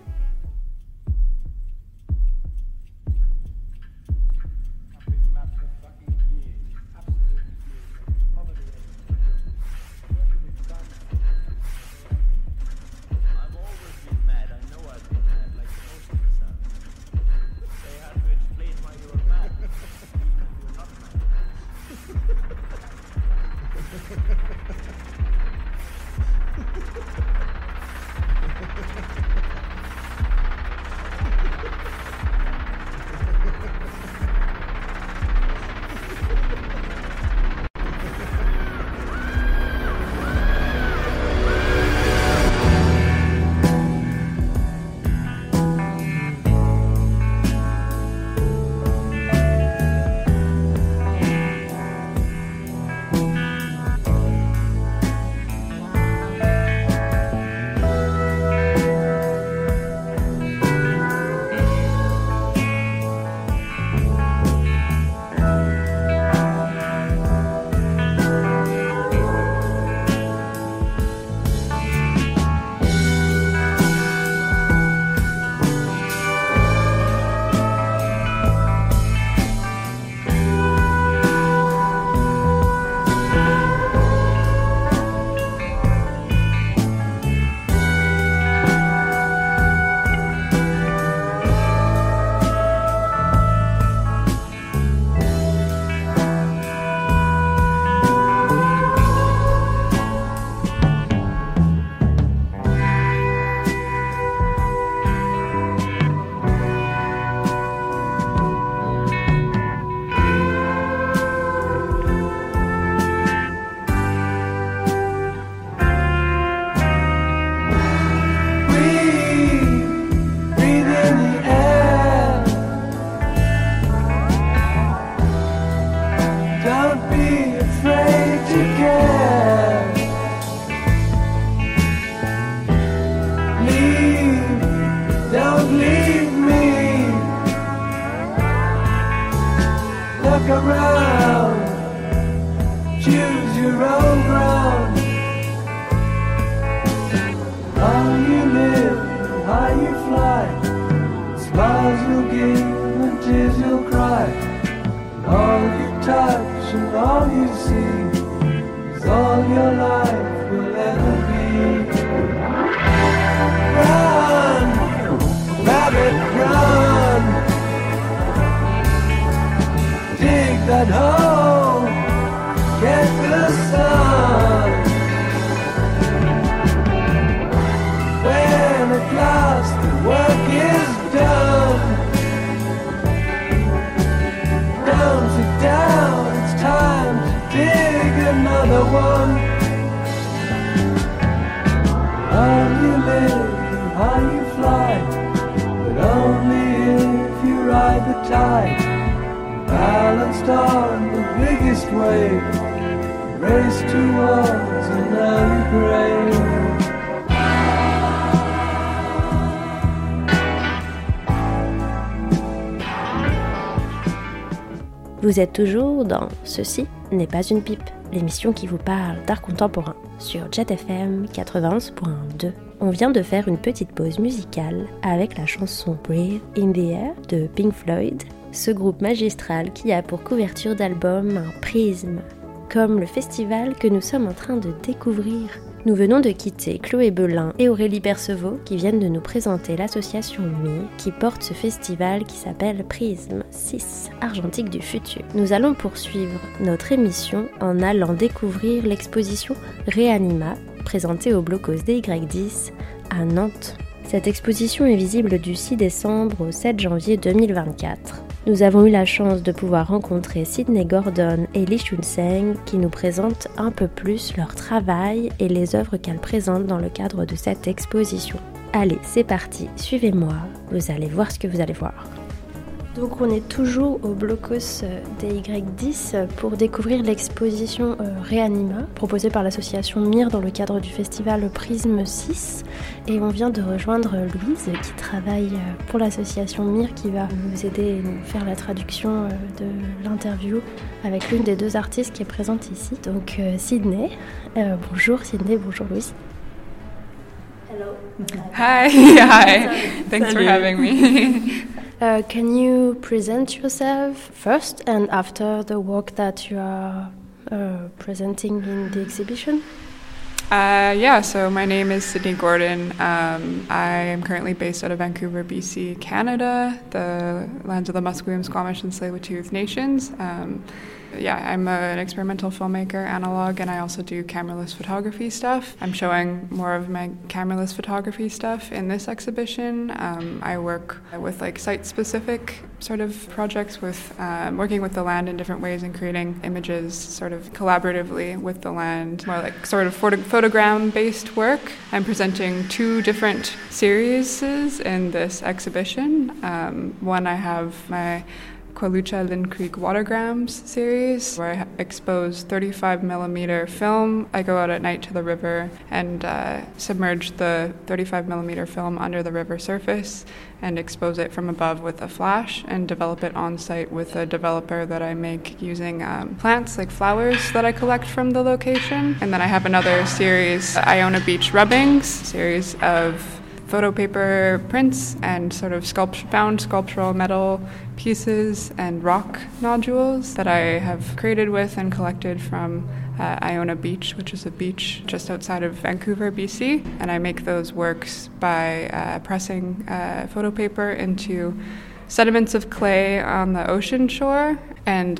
Vous êtes toujours dans Ceci n'est pas une pipe, l'émission qui vous parle d'art contemporain sur Jet FM 91.2. On vient de faire une petite pause musicale avec la chanson Breathe in the Air de Pink Floyd, ce groupe magistral qui a pour couverture d'album un prisme, comme le festival que nous sommes en train de découvrir. Nous venons de quitter Chloé Belin et Aurélie Percevaux qui viennent de nous présenter l'association MI qui porte ce festival qui s'appelle Prism 6, Argentique du futur. Nous allons poursuivre notre émission en allant découvrir l'exposition Réanima, présentée au Blocos DY10 à Nantes. Cette exposition est visible du 6 décembre au 7 janvier 2024. Nous avons eu la chance de pouvoir rencontrer Sydney Gordon et Lee Chun Seng qui nous présentent un peu plus leur travail et les œuvres qu'elles présentent dans le cadre de cette exposition. Allez, c'est parti, suivez-moi, vous allez voir ce que vous allez voir. Donc on est toujours au blocos DY10 pour découvrir l'exposition Réanima proposée par l'association MIR dans le cadre du festival Prisme 6 et on vient de rejoindre Louise qui travaille pour l'association MIR qui va nous aider et nous faire la traduction de l'interview avec l'une des deux artistes qui est présente ici, donc Sydney. Bonjour Sydney, bonjour Louise. Hello. Hi. Thanks for having me. Can you present yourself first and after the work that you are presenting in the exhibition? So my name is Sydney Gordon. I am currently based out of Vancouver, BC, Canada, the lands of the Musqueam, Squamish, and Tsleil-Waututh nations. I'm an experimental filmmaker, analog, and I also do cameraless photography stuff. I'm showing more of my cameraless photography stuff in this exhibition. I work with site-specific sort of projects with working with the land in different ways and creating images sort of collaboratively with the land, more like sort of photogram-based work. I'm presenting 2 different series in this exhibition. One I have my Kwalucha Lynn Creek Watergrams series, where I expose 35mm film. I go out at night to the river and submerge the 35mm film under the river surface and expose it from above with a flash and develop it on site with a developer that I make using plants like flowers that I collect from the location. And then I have another series, Iona Beach Rubbings, series of photo paper prints and sort of found sculptural metal pieces and rock nodules that I have created with and collected from Iona Beach, which is a beach just outside of Vancouver, BC. And I make those works by pressing photo paper into sediments of clay on the ocean shore, and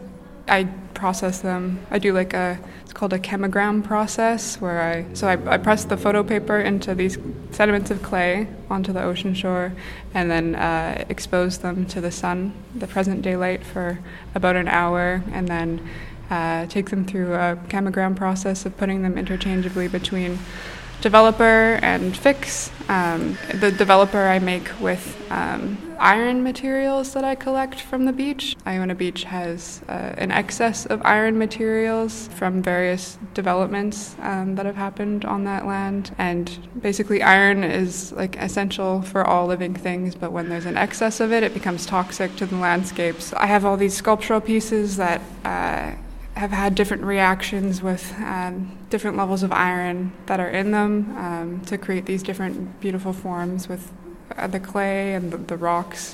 I process them. I do it's called a chemogram process, where I press the photo paper into these sediments of clay onto the ocean shore and then expose them to the sun, the present daylight, for about an hour, and then take them through a chemogram process of putting them interchangeably between developer and fix. The developer I make with iron materials that I collect from the beach. Iona Beach has an excess of iron materials from various developments that have happened on that land. And basically iron is essential for all living things, but when there's an excess of it, it becomes toxic to the landscapes. I have all these sculptural pieces that have had different reactions with different levels of iron that are in them to create these different beautiful forms with the clay and the rocks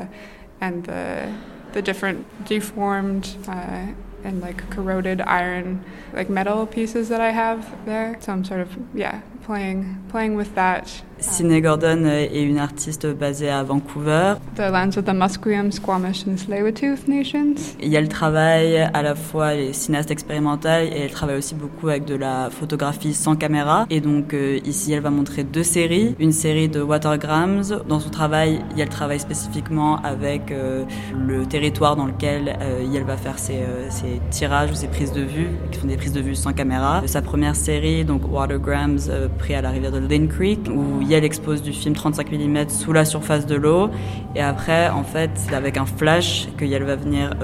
and the different deformed and corroded iron metal pieces that I have there. So I'm sort of playing with that. Sydney Gordon est une artiste basée à Vancouver. The lands of the Musqueam, Squamish and Tsleil-Waututh nations. Et elle travaille à la fois les cinéastes expérimentales et elle travaille aussi beaucoup avec de la photographie sans caméra. Et donc ici elle va montrer 2 séries. Une série de watergrams. Dans son travail, elle travaille spécifiquement avec le territoire dans lequel elle va faire ses tirages ou ses prises de vue, qui sont des prises de vue sans caméra. Sa première série, donc watergrams, pris à la rivière de Lynn Creek, où elle expose du film 35 mm sous la surface de l'eau, et après en fait c'est avec un flash que Yael va venir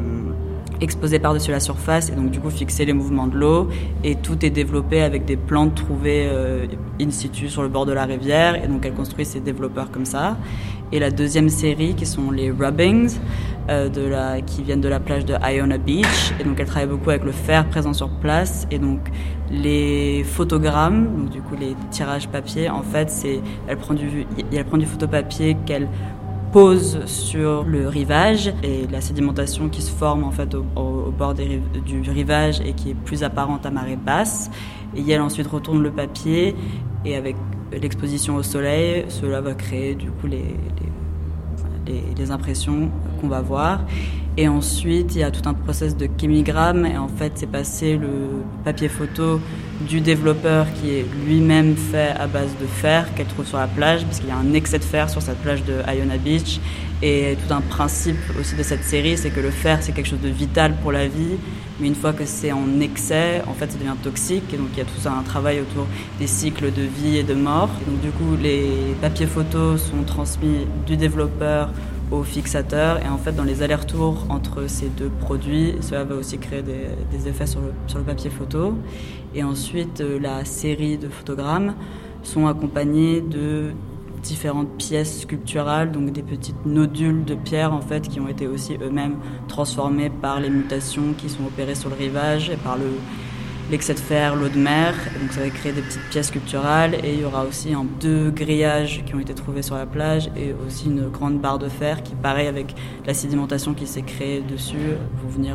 exposer par-dessus la surface et donc du coup fixer les mouvements de l'eau, et tout est développé avec des plantes trouvées in situ sur le bord de la rivière, et donc elle construit ses développeurs comme ça. Et la deuxième série qui sont les rubbings qui viennent de la plage de Iona Beach, et donc elle travaille beaucoup avec le fer présent sur place, et donc les photogrammes, donc du coup les tirages papier, en fait elle prend du photopapier qu'elle pose sur le rivage, et la sédimentation qui se forme en fait au bord du rivage et qui est plus apparente à marée basse, et elle ensuite retourne le papier, et avec l'exposition au soleil, cela va créer du coup les impressions qu'on va voir. Et ensuite, il y a tout un process de chémigramme, et en fait, c'est passer le papier photo du développeur qui est lui-même fait à base de fer qu'elle trouve sur la plage, parce qu'il y a un excès de fer sur cette plage de Iona Beach. Et tout un principe aussi de cette série, c'est que le fer, c'est quelque chose de vital pour la vie, mais une fois que c'est en excès, en fait, ça devient toxique. Et donc, il y a tout un travail autour des cycles de vie et de mort. Et donc, du coup, les papiers photos sont transmis du développeur au fixateur. Et en fait, dans les allers-retours entre ces deux produits, cela va aussi créer des effets sur le papier photo. Et ensuite, la série de photogrammes sont accompagnés de différentes pièces sculpturales, donc des petites nodules de pierre en fait, qui ont été aussi eux-mêmes transformés par les mutations qui sont opérées sur le rivage et par l'excès de fer, l'eau de mer. Donc ça va créer des petites pièces sculpturales, et il y aura aussi 2 grillages qui ont été trouvés sur la plage et aussi une grande barre de fer qui, pareil, avec la sédimentation qui s'est créée dessus, vont venir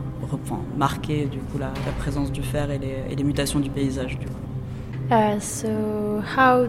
marquer du coup la présence du fer et les mutations du paysage du coup. So how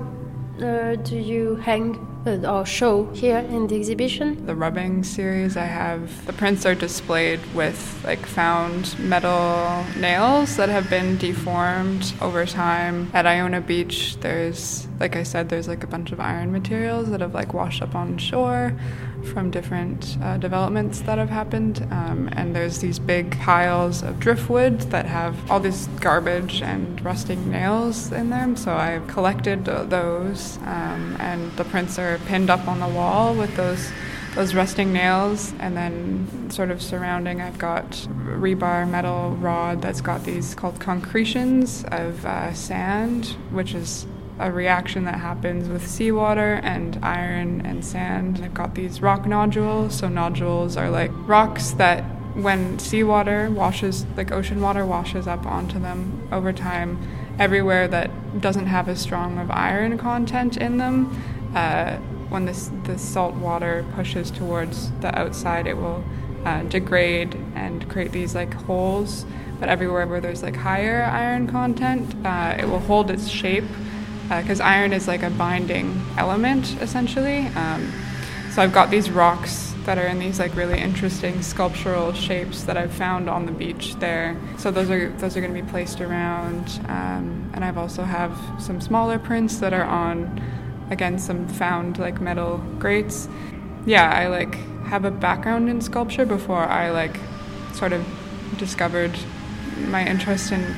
do you hang or show here in the exhibition? The rubbing series I have, the prints are displayed with like found metal nails that have been deformed over time. At Iona Beach, there's, like I said, there's like a bunch of iron materials that have like washed up on shore from different developments that have happened, and there's these big piles of driftwood that have all this garbage and rusting nails in them, so I've collected those, and the prints are pinned up on the wall with those rusting nails, and then sort of surrounding I've got rebar metal rod that's got these called concretions of sand, which is a reaction that happens with seawater and iron and sand. They've got these rock nodules. So nodules are like rocks that when seawater washes, like ocean water washes up onto them over time, everywhere that doesn't have as strong of iron content in them, when the salt water pushes towards the outside, it will degrade and create these like holes. But everywhere where there's like higher iron content, it will hold its shape, because iron is like a binding element essentially. So I've got these rocks that are in these like really interesting sculptural shapes that I've found on the beach there. So those are going to be placed around, and I've also have some smaller prints that are on, again, some found like metal grates. Yeah, I like have a background in sculpture before I like sort of discovered my interest in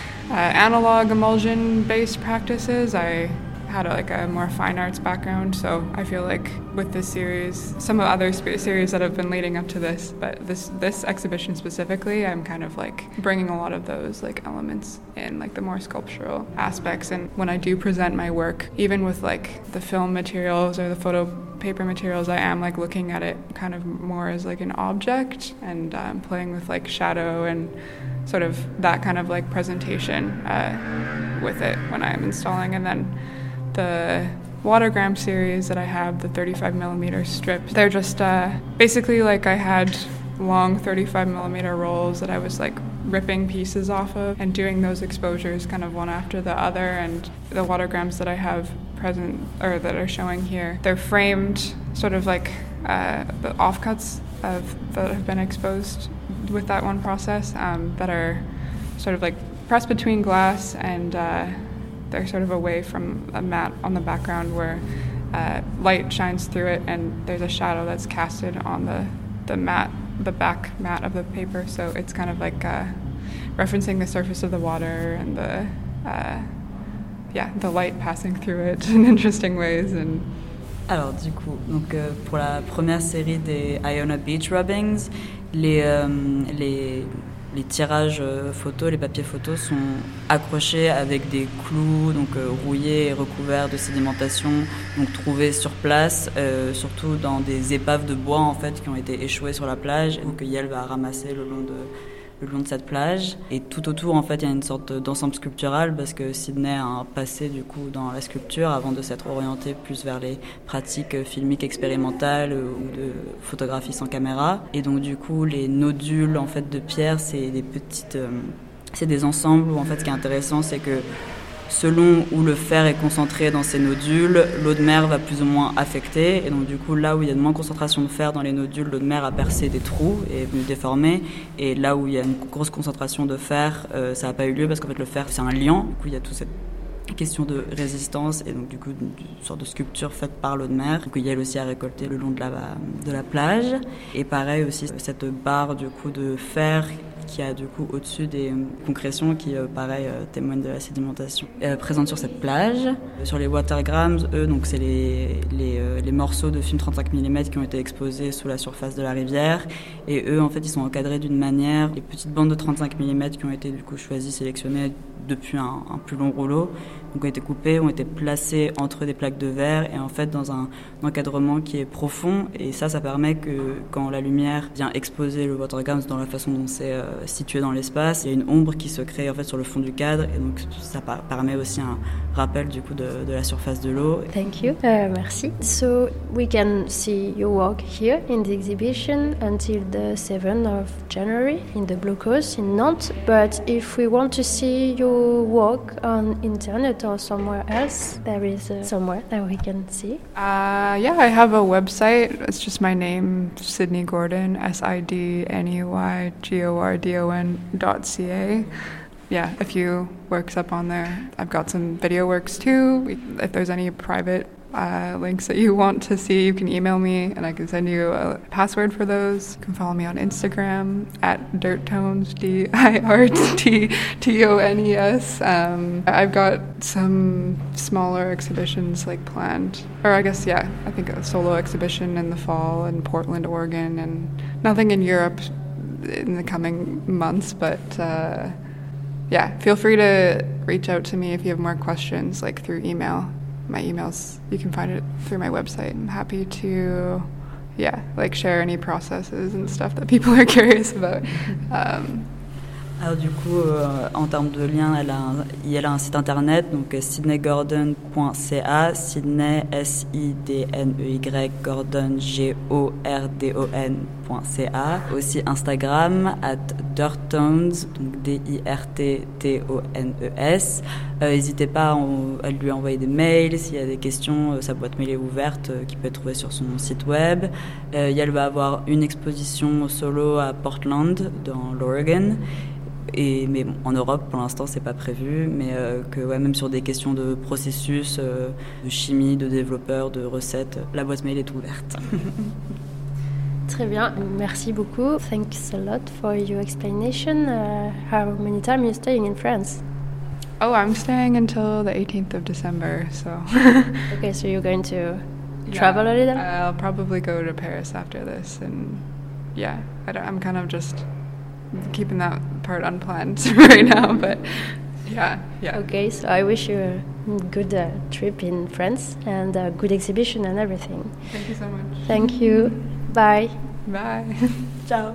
analog emulsion-based practices. I had a more fine arts background, so I feel like with this series, some of other series that have been leading up to this, but this exhibition specifically, I'm kind of like bringing a lot of those like elements in, like the more sculptural aspects. And when I do present my work, even with like the film materials or the photo paper materials, I am like looking at it kind of more as like an object, and playing with like shadow and sort of that kind of like presentation with it when I'm installing. And then the Watergram series that I have, the 35mm strips, they're just basically like I had long 35mm rolls that I was like ripping pieces off of and doing those exposures kind of one after the other. And the Watergrams that I have present, or that are showing here, they're framed sort of like the offcuts that have been exposed with that one process, that are sort of like pressed between glass, and they're sort of away from a mat on the background where light shines through it, and there's a shadow that's casted on the mat, the back mat of the paper. So it's kind of like referencing the surface of the water and the light passing through it in interesting ways. And alors du coup, donc pour la première série des Iona Beach Rubbings, les tirages photos, les papiers photos sont accrochés avec des clous, donc rouillés et recouverts de sédimentation, donc trouvés sur place, surtout dans des épaves de bois en fait qui ont été échouées sur la plage, et que Yael va ramasser le long de cette plage. Et tout autour en fait il y a une sorte d'ensemble sculptural, parce que Sydney a un passé du coup dans la sculpture avant de s'être orienté plus vers les pratiques filmiques expérimentales ou de photographie sans caméra. Et donc du coup les nodules en fait de pierre, c'est des petites c'est des ensembles où en fait ce qui est intéressant, c'est que selon où le fer est concentré dans ces nodules, l'eau de mer va plus ou moins affecter. Et donc du coup, là où il y a de moins concentration de fer dans les nodules, l'eau de mer a percé des trous et est venue déformer. Et là où il y a une grosse concentration de fer, ça n'a pas eu lieu, parce qu'en fait le fer c'est un liant. Du coup il y a toute cette question de résistance, et donc du coup une sorte de sculpture faite par l'eau de mer. Donc Yael aussi a récolté le long de la plage. Et pareil aussi cette barre du coup de fer qui a du coup au-dessus des concrétions qui, pareil, témoignent de la sédimentation. Présente sur cette plage. Sur les watergrams, eux, donc c'est les morceaux de film 35 mm qui ont été exposés sous la surface de la rivière. Et eux, en fait, ils sont encadrés d'une manière. Les petites bandes de 35 mm qui ont été du coup choisies, sélectionnées depuis un plus long rouleau, donc ont été coupées, ont été placées entre des plaques de verre et en fait dans un encadrement qui est profond, et ça permet que quand la lumière vient exposer le watergams dans la façon dont c'est situé dans l'espace, il y a une ombre qui se crée en fait sur le fond du cadre, et donc ça permet aussi un rappel du coup de la surface de l'eau. Thank you. Merci. So we can see your work here in the exhibition until the 7th of January in the Blocos in Nantes. But if we want to see your work on internet or somewhere else, there is somewhere that we can see. Yeah, I have a website. It's just my name, Sydney Gordon, SidneyGordon.ca. Yeah, a few works up on there. I've got some video works too. If there's any private links that you want to see, you can email me and I can send you a password for those. You can follow me on Instagram at DirtTones, DIRTTONES. I've got some smaller exhibitions like planned, or I guess, yeah, I think a solo exhibition in the fall in Portland, Oregon, and nothing in Europe in the coming months, but yeah, feel free to reach out to me if you have more questions, like through email. My emails, you can find it through my website. I'm happy to, yeah, like share any processes and stuff that people are curious about. Alors du coup, en termes de lien, elle a un site internet, donc sydneygordon.ca, Sydney, S-I-D-N-E-Y, Gordon, G-O-R-D-O-N.ca. Aussi Instagram, @dirttones, donc D-I-R-T-T-O-N-E-S. N'hésitez pas à lui envoyer des mails s'il y a des questions. Sa boîte mail est ouverte, qui peut être trouvée sur son site web. Elle va avoir une exposition solo à Portland, dans l'Oregon. Mais bon, en Europe, pour l'instant, c'est pas prévu, mais même sur des questions de processus, de chimie, de développeurs, de recettes, la boîte mail est ouverte. Très bien, merci beaucoup. Thanks a lot for your explanation. How many time are you staying in France? Oh, I'm staying until the 18th of December, so... Okay, so you're going to travel a little? I'll probably go to Paris after this, and yeah, I'm kind of just keeping that part unplanned right now, but yeah. Okay, so I wish you a good trip in France and a good exhibition and everything. Thank you so much. Thank you. Bye. Bye. Ciao.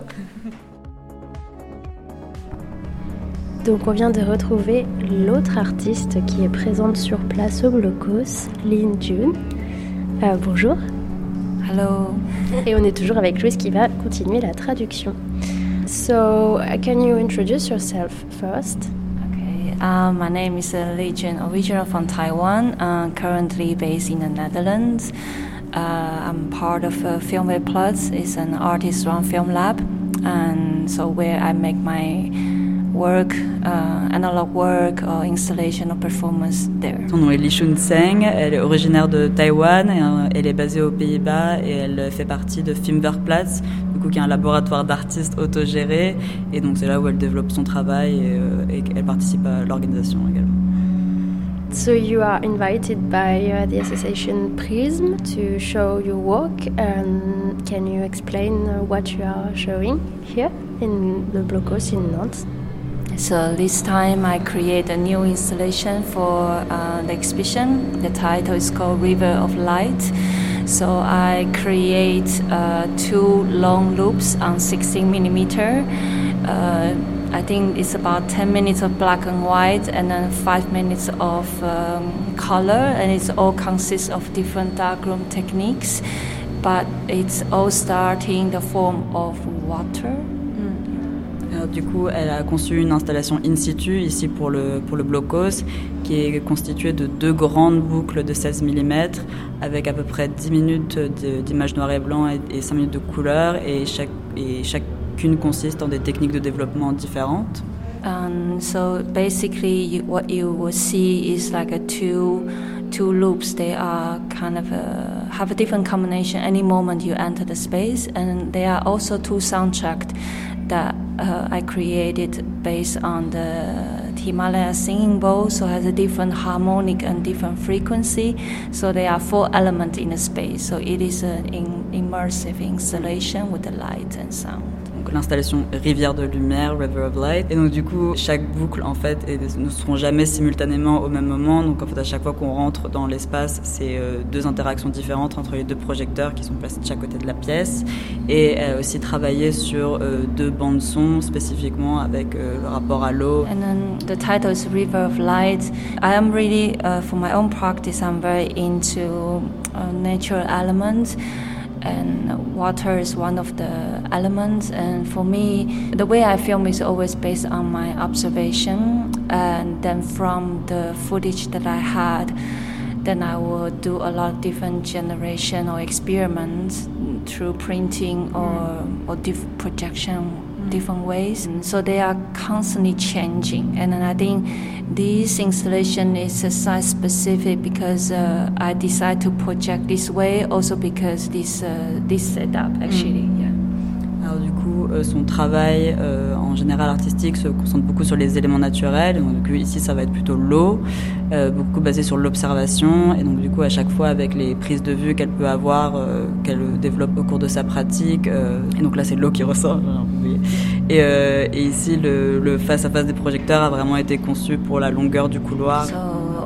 Donc on vient de retrouver l'autre artiste qui est présente sur place au Blocos, Lin Jun. Bonjour. Hello. Et on est toujours avec Louise qui va continuer la traduction. So, can you introduce yourself first? Okay, my name is Li Jun, original from Taiwan, currently based in the Netherlands. I'm part of Filmware Plus. It's an artist-run film lab, and so where I make my work, analog work or installation or performance there. Son nom est Li Shun Seng, elle est originaire de Taïwan, et elle est basée aux Pays-Bas et elle fait partie de Filmwerkplatz, du coup qui est un laboratoire d'artistes autogéré, et donc c'est là où elle développe son travail et elle participe à l'organisation également. So you are invited by the association Prism to show your work, and can you explain what you are showing here in the Blocos in Nantes? So this time I create a new installation for the exhibition. The title is called River of Light. So I create 2 long loops on 16mm. I think it's about 10 minutes of black and white and then 5 minutes of color, and it all consists of different darkroom techniques, but it's all starting the form of water. Alors, du coup, elle a conçu une installation in situ ici pour le Blocos, qui est constituée de 2 grandes boucles de 16 mm avec à peu près 10 minutes d'image noir et blanc et 5 minutes de couleur, et chacune consiste en des techniques de développement différentes. So basically what you will see is like a two loops. They are kind of have a different combination any moment you enter the space, and they are also 2 soundtracks that I created based on the Himalaya singing bowl, so it has a different harmonic and different frequency. So there are 4 elements in the space. So it is an immersive installation with the light and sound. Donc l'installation Rivière de Lumière, River of Light. Et donc du coup, chaque boucle en fait ne seront jamais simultanément au même moment. Donc en fait, à chaque fois qu'on rentre dans l'espace, c'est 2 interactions différentes entre les 2 projecteurs qui sont placés de chaque côté de la pièce. Et aussi travailler sur 2 bandes son spécifiquement avec le rapport à l'eau. And then the title is River of Light. I am really, for my own practice, I'm very into natural elements. And water is one of the elements, and for me the way I film is always based on my observation, and then from the footage that I had, then I will do a lot of different generation or experiments through printing or projection, different ways. And so they are constantly changing, and then I think this installation is size specific because I decided to project this way, also because this setup actually. Alors du coup, son travail en général artistique se concentre beaucoup sur les éléments naturels. Donc ici, ça va être plutôt l'eau, beaucoup basé sur l'observation. Et donc du coup, à chaque fois, avec les prises de vue qu'elle peut avoir, qu'elle développe au cours de sa pratique. Et donc là, c'est l'eau qui ressort. Et ici, le face-à-face des projecteurs a vraiment été conçu pour la longueur du couloir. So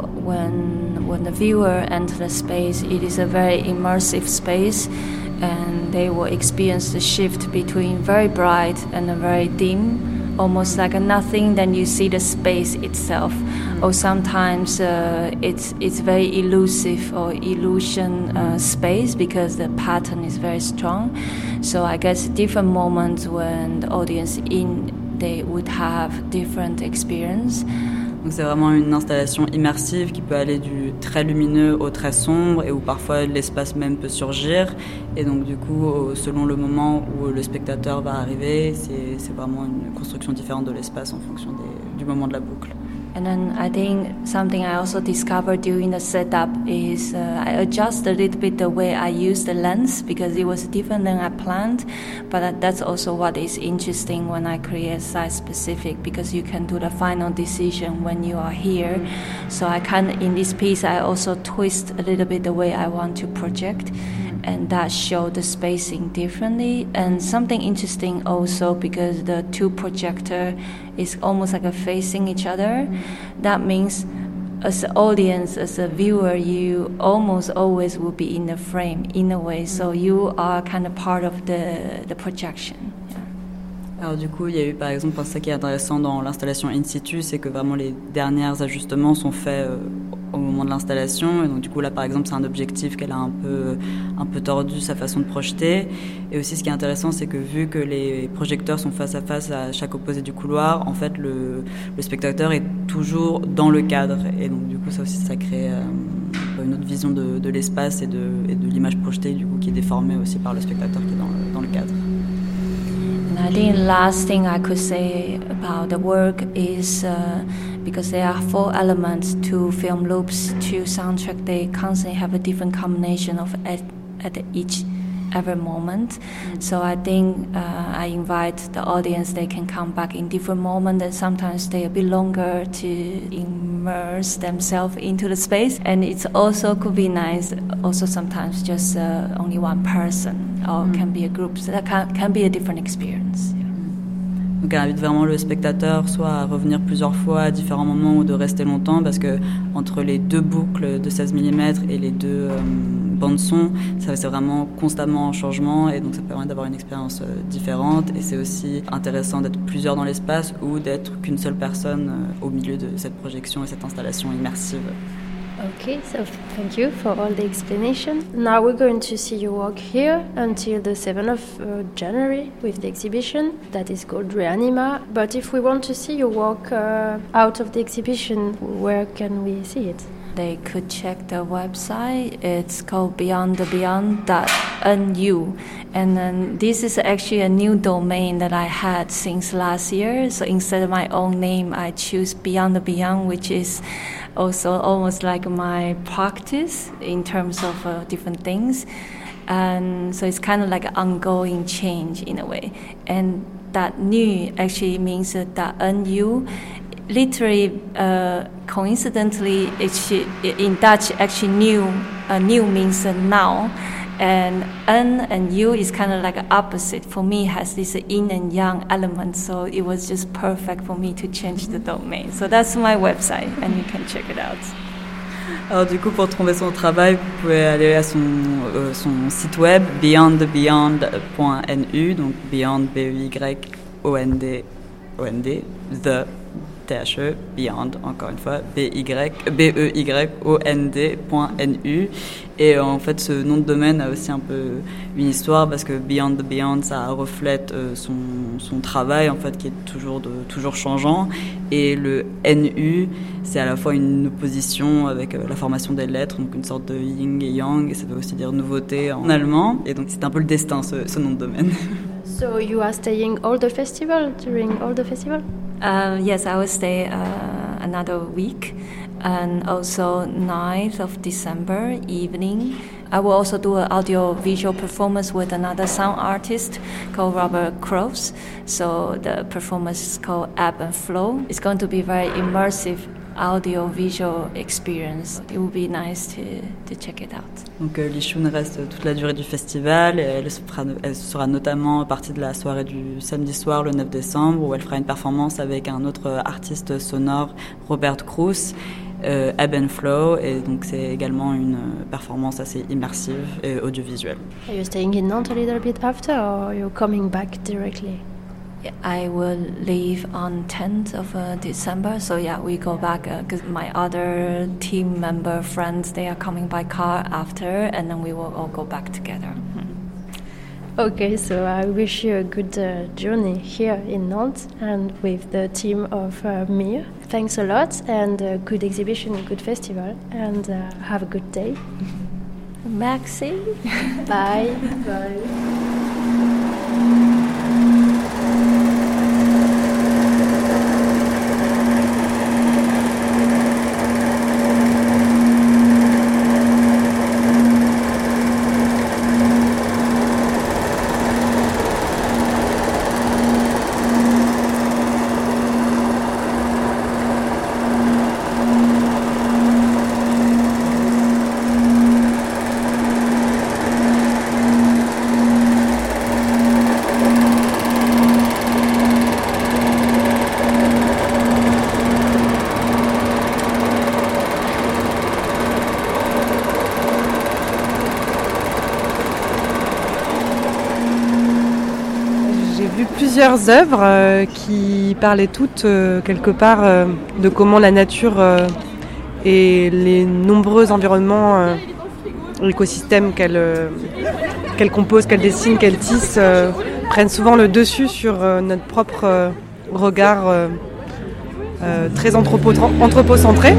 when the viewer enters the space, it is a very immersive space. And they will experience the shift between very bright and a very dim, almost like a nothing. Then you see the space itself, or sometimes it's very elusive or illusion space because the pattern is very strong. So I guess different moments when the audience they would have different experience. Donc c'est vraiment une installation immersive qui peut aller du très lumineux au très sombre et où parfois l'espace même peut surgir. Et donc du coup, selon le moment où le spectateur va arriver, c'est vraiment une construction différente de l'espace en fonction du moment de la boucle. And then I think something I also discovered during the setup is I adjust a little bit the way I use the lens because it was different than I planned. But that's also what is interesting when I create size specific because you can do the final decision when you are here. So in this piece I also twist a little bit the way I want to project. And that showed the spacing differently. And something interesting also because the 2 projectors is almost like facing each other. That means as an audience, as a viewer, you almost always will be in the frame in a way. So you are kind of part of the projection. Alors du coup, il y a eu par exemple, ça qui est intéressant dans l'installation in situ, c'est que vraiment les derniers ajustements sont faits au moment de l'installation. Et donc du coup là par exemple c'est un objectif qu'elle a un peu tordu sa façon de projeter. Et aussi ce qui est intéressant c'est que vu que les projecteurs sont face à face à chaque opposé du couloir, en fait le spectateur est toujours dans le cadre. Et donc du coup ça aussi ça crée une autre vision de l'espace et de l'image projetée du coup qui est déformée aussi par le spectateur qui est dans le cadre. And I think the last thing I could say about the work is because there are 4 elements, 2 film loops, 2 soundtrack, they constantly have a different combination of at every moment. So I think I invite the audience, they can come back in different moments and sometimes stay a bit longer to immerse themselves into the space. And it's also could be nice, also sometimes just only one person or can be a group. So that can be a different experience. Donc elle invite vraiment le spectateur soit à revenir plusieurs fois à différents moments ou de rester longtemps parce que entre les 2 boucles de 16 mm et les 2 bandes son, c'est vraiment constamment en changement et donc ça permet d'avoir une expérience différente et c'est aussi intéressant d'être plusieurs dans l'espace ou d'être qu'une seule personne au milieu de cette projection et cette installation immersive. Okay, so thank you for all the explanation. Now we're going to see your work here until the 7th of January with the exhibition that is called Reanima. But if we want to see your work out of the exhibition, where can we see it? They could check the website. It's called beyondthebeyond.nu. And then this is actually a new domain that I had since last year. So instead of my own name, I choose Beyond the Beyond, which is also almost like my practice in terms of different things. And so it's kind of like an ongoing change in a way. And that new actually means that NU. Literally, coincidentally, in Dutch, actually new means now. And N and U is kind of like an opposite. For me, has this yin and yang element, so it was just perfect for me to change the domain. So that's my website, and you can check it out. Alors du coup, pour trouver son travail, vous pouvez aller à son site web beyondbeyond.nu, donc Beyond, B-E-Y-O-N-D, The, T-H-E, Beyond, encore une fois, B-E-Y-O-N-D.nu. Et en fait, ce nom de domaine a aussi un peu une histoire parce que Beyond the Beyond, ça reflète son travail, en fait, qui est toujours changeant. Et le NU, c'est à la fois une opposition avec la formation des lettres, donc une sorte de yin et yang, et ça veut aussi dire nouveauté en allemand. Et donc, c'est un peu le destin, ce nom de domaine. So you are staying all the festival, during all the festival? Yes, I will stay another week, and also 9th of December evening. I will also do an audio-visual performance with another sound artist called Robert Cross. So the performance is called Ebb and Flow. It's going to be very immersive audio-visual experience. It will be nice to check it out. Donc Li Shun reste toute la durée du festival. Et elle sera notamment partie de la soirée du samedi soir, le 9 décembre, où elle fera une performance avec un autre artiste sonore, Robert Cruz, Ebb and Flow. Et donc c'est également une performance assez immersive et audiovisuelle. Are you staying in Nantes a little bit after, or are you coming back directly? I will leave on 10th of December, so yeah, we go back because my other team member friends, they are coming by car after, and then we will all go back together. Okay, so I wish you a good journey here in Nantes and with the team of Mir. Thanks a lot, and a good exhibition, a good festival, and have a good day. Merci. Bye. Bye. Plusieurs œuvres qui parlaient toutes quelque part de comment la nature et les nombreux environnements, écosystèmes qu'elle compose, qu'elle dessine, qu'elle tisse, prennent souvent le dessus sur notre propre regard très anthropocentré.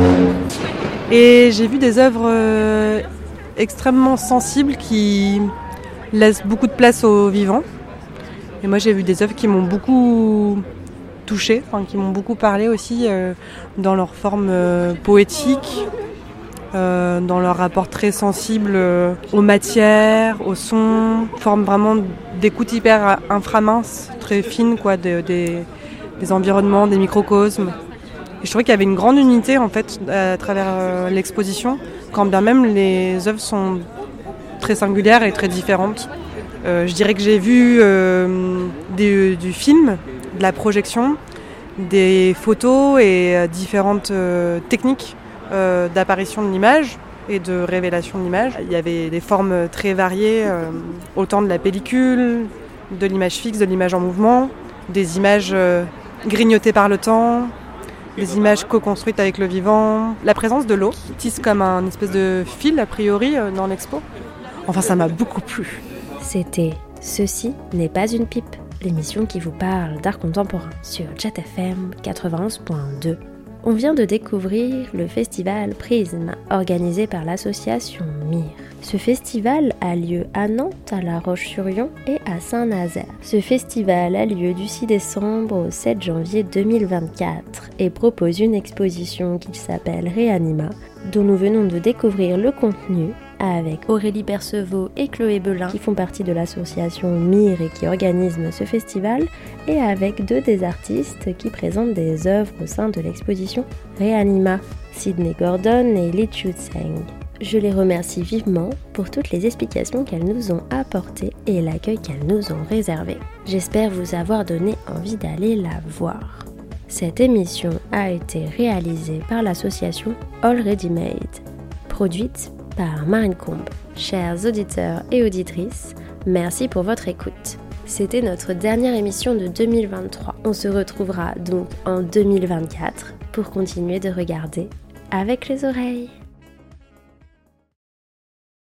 Et j'ai vu des œuvres extrêmement sensibles qui laissent beaucoup de place aux vivants. Et moi, j'ai vu des œuvres qui m'ont beaucoup touchée, qui m'ont beaucoup parlé aussi dans leur forme poétique, dans leur rapport très sensible aux matières, aux sons, forme vraiment d'écoute hyper inframince, très fine, quoi, des environnements, des microcosmes. Et je trouvais qu'il y avait une grande unité en fait à travers l'exposition, quand bien même les œuvres sont très singulières et très différentes. Je dirais que j'ai vu du film, de la projection, des photos et différentes techniques d'apparition de l'image et de révélation de l'image. Il y avait des formes très variées, autant de la pellicule, de l'image fixe, de l'image en mouvement, des images grignotées par le temps, des images co-construites avec le vivant, la présence de l'eau qui tisse comme un espèce de fil a priori dans l'expo. Enfin, ça m'a beaucoup plu. C'était Ceci n'est pas une pipe, l'émission qui vous parle d'art contemporain sur Chat FM 91.2. On vient de découvrir le festival Prisme, organisé par l'association Mir. Ce festival a lieu à Nantes, à La Roche-sur-Yon et à Saint-Nazaire. Ce festival a lieu du 6 décembre au 7 janvier 2024 et propose une exposition qui s'appelle Réanima, dont nous venons de découvrir le contenu avec Aurélie Percevaux et Chloé Belin qui font partie de l'association MIR et qui organisent ce festival, et avec deux des artistes qui présentent des œuvres au sein de l'exposition Réanima, Sydney Gordon et Lee Chu-Tseng. Je les remercie vivement pour toutes les explications qu'elles nous ont apportées et l'accueil qu'elles nous ont réservé. J'espère vous avoir donné envie d'aller la voir. Cette émission a été réalisée par l'association Already Made, produite par Marine Combe. Chers auditeurs et auditrices, merci pour votre écoute. C'était notre dernière émission de 2023. On se retrouvera donc en 2024 pour continuer de regarder avec les oreilles.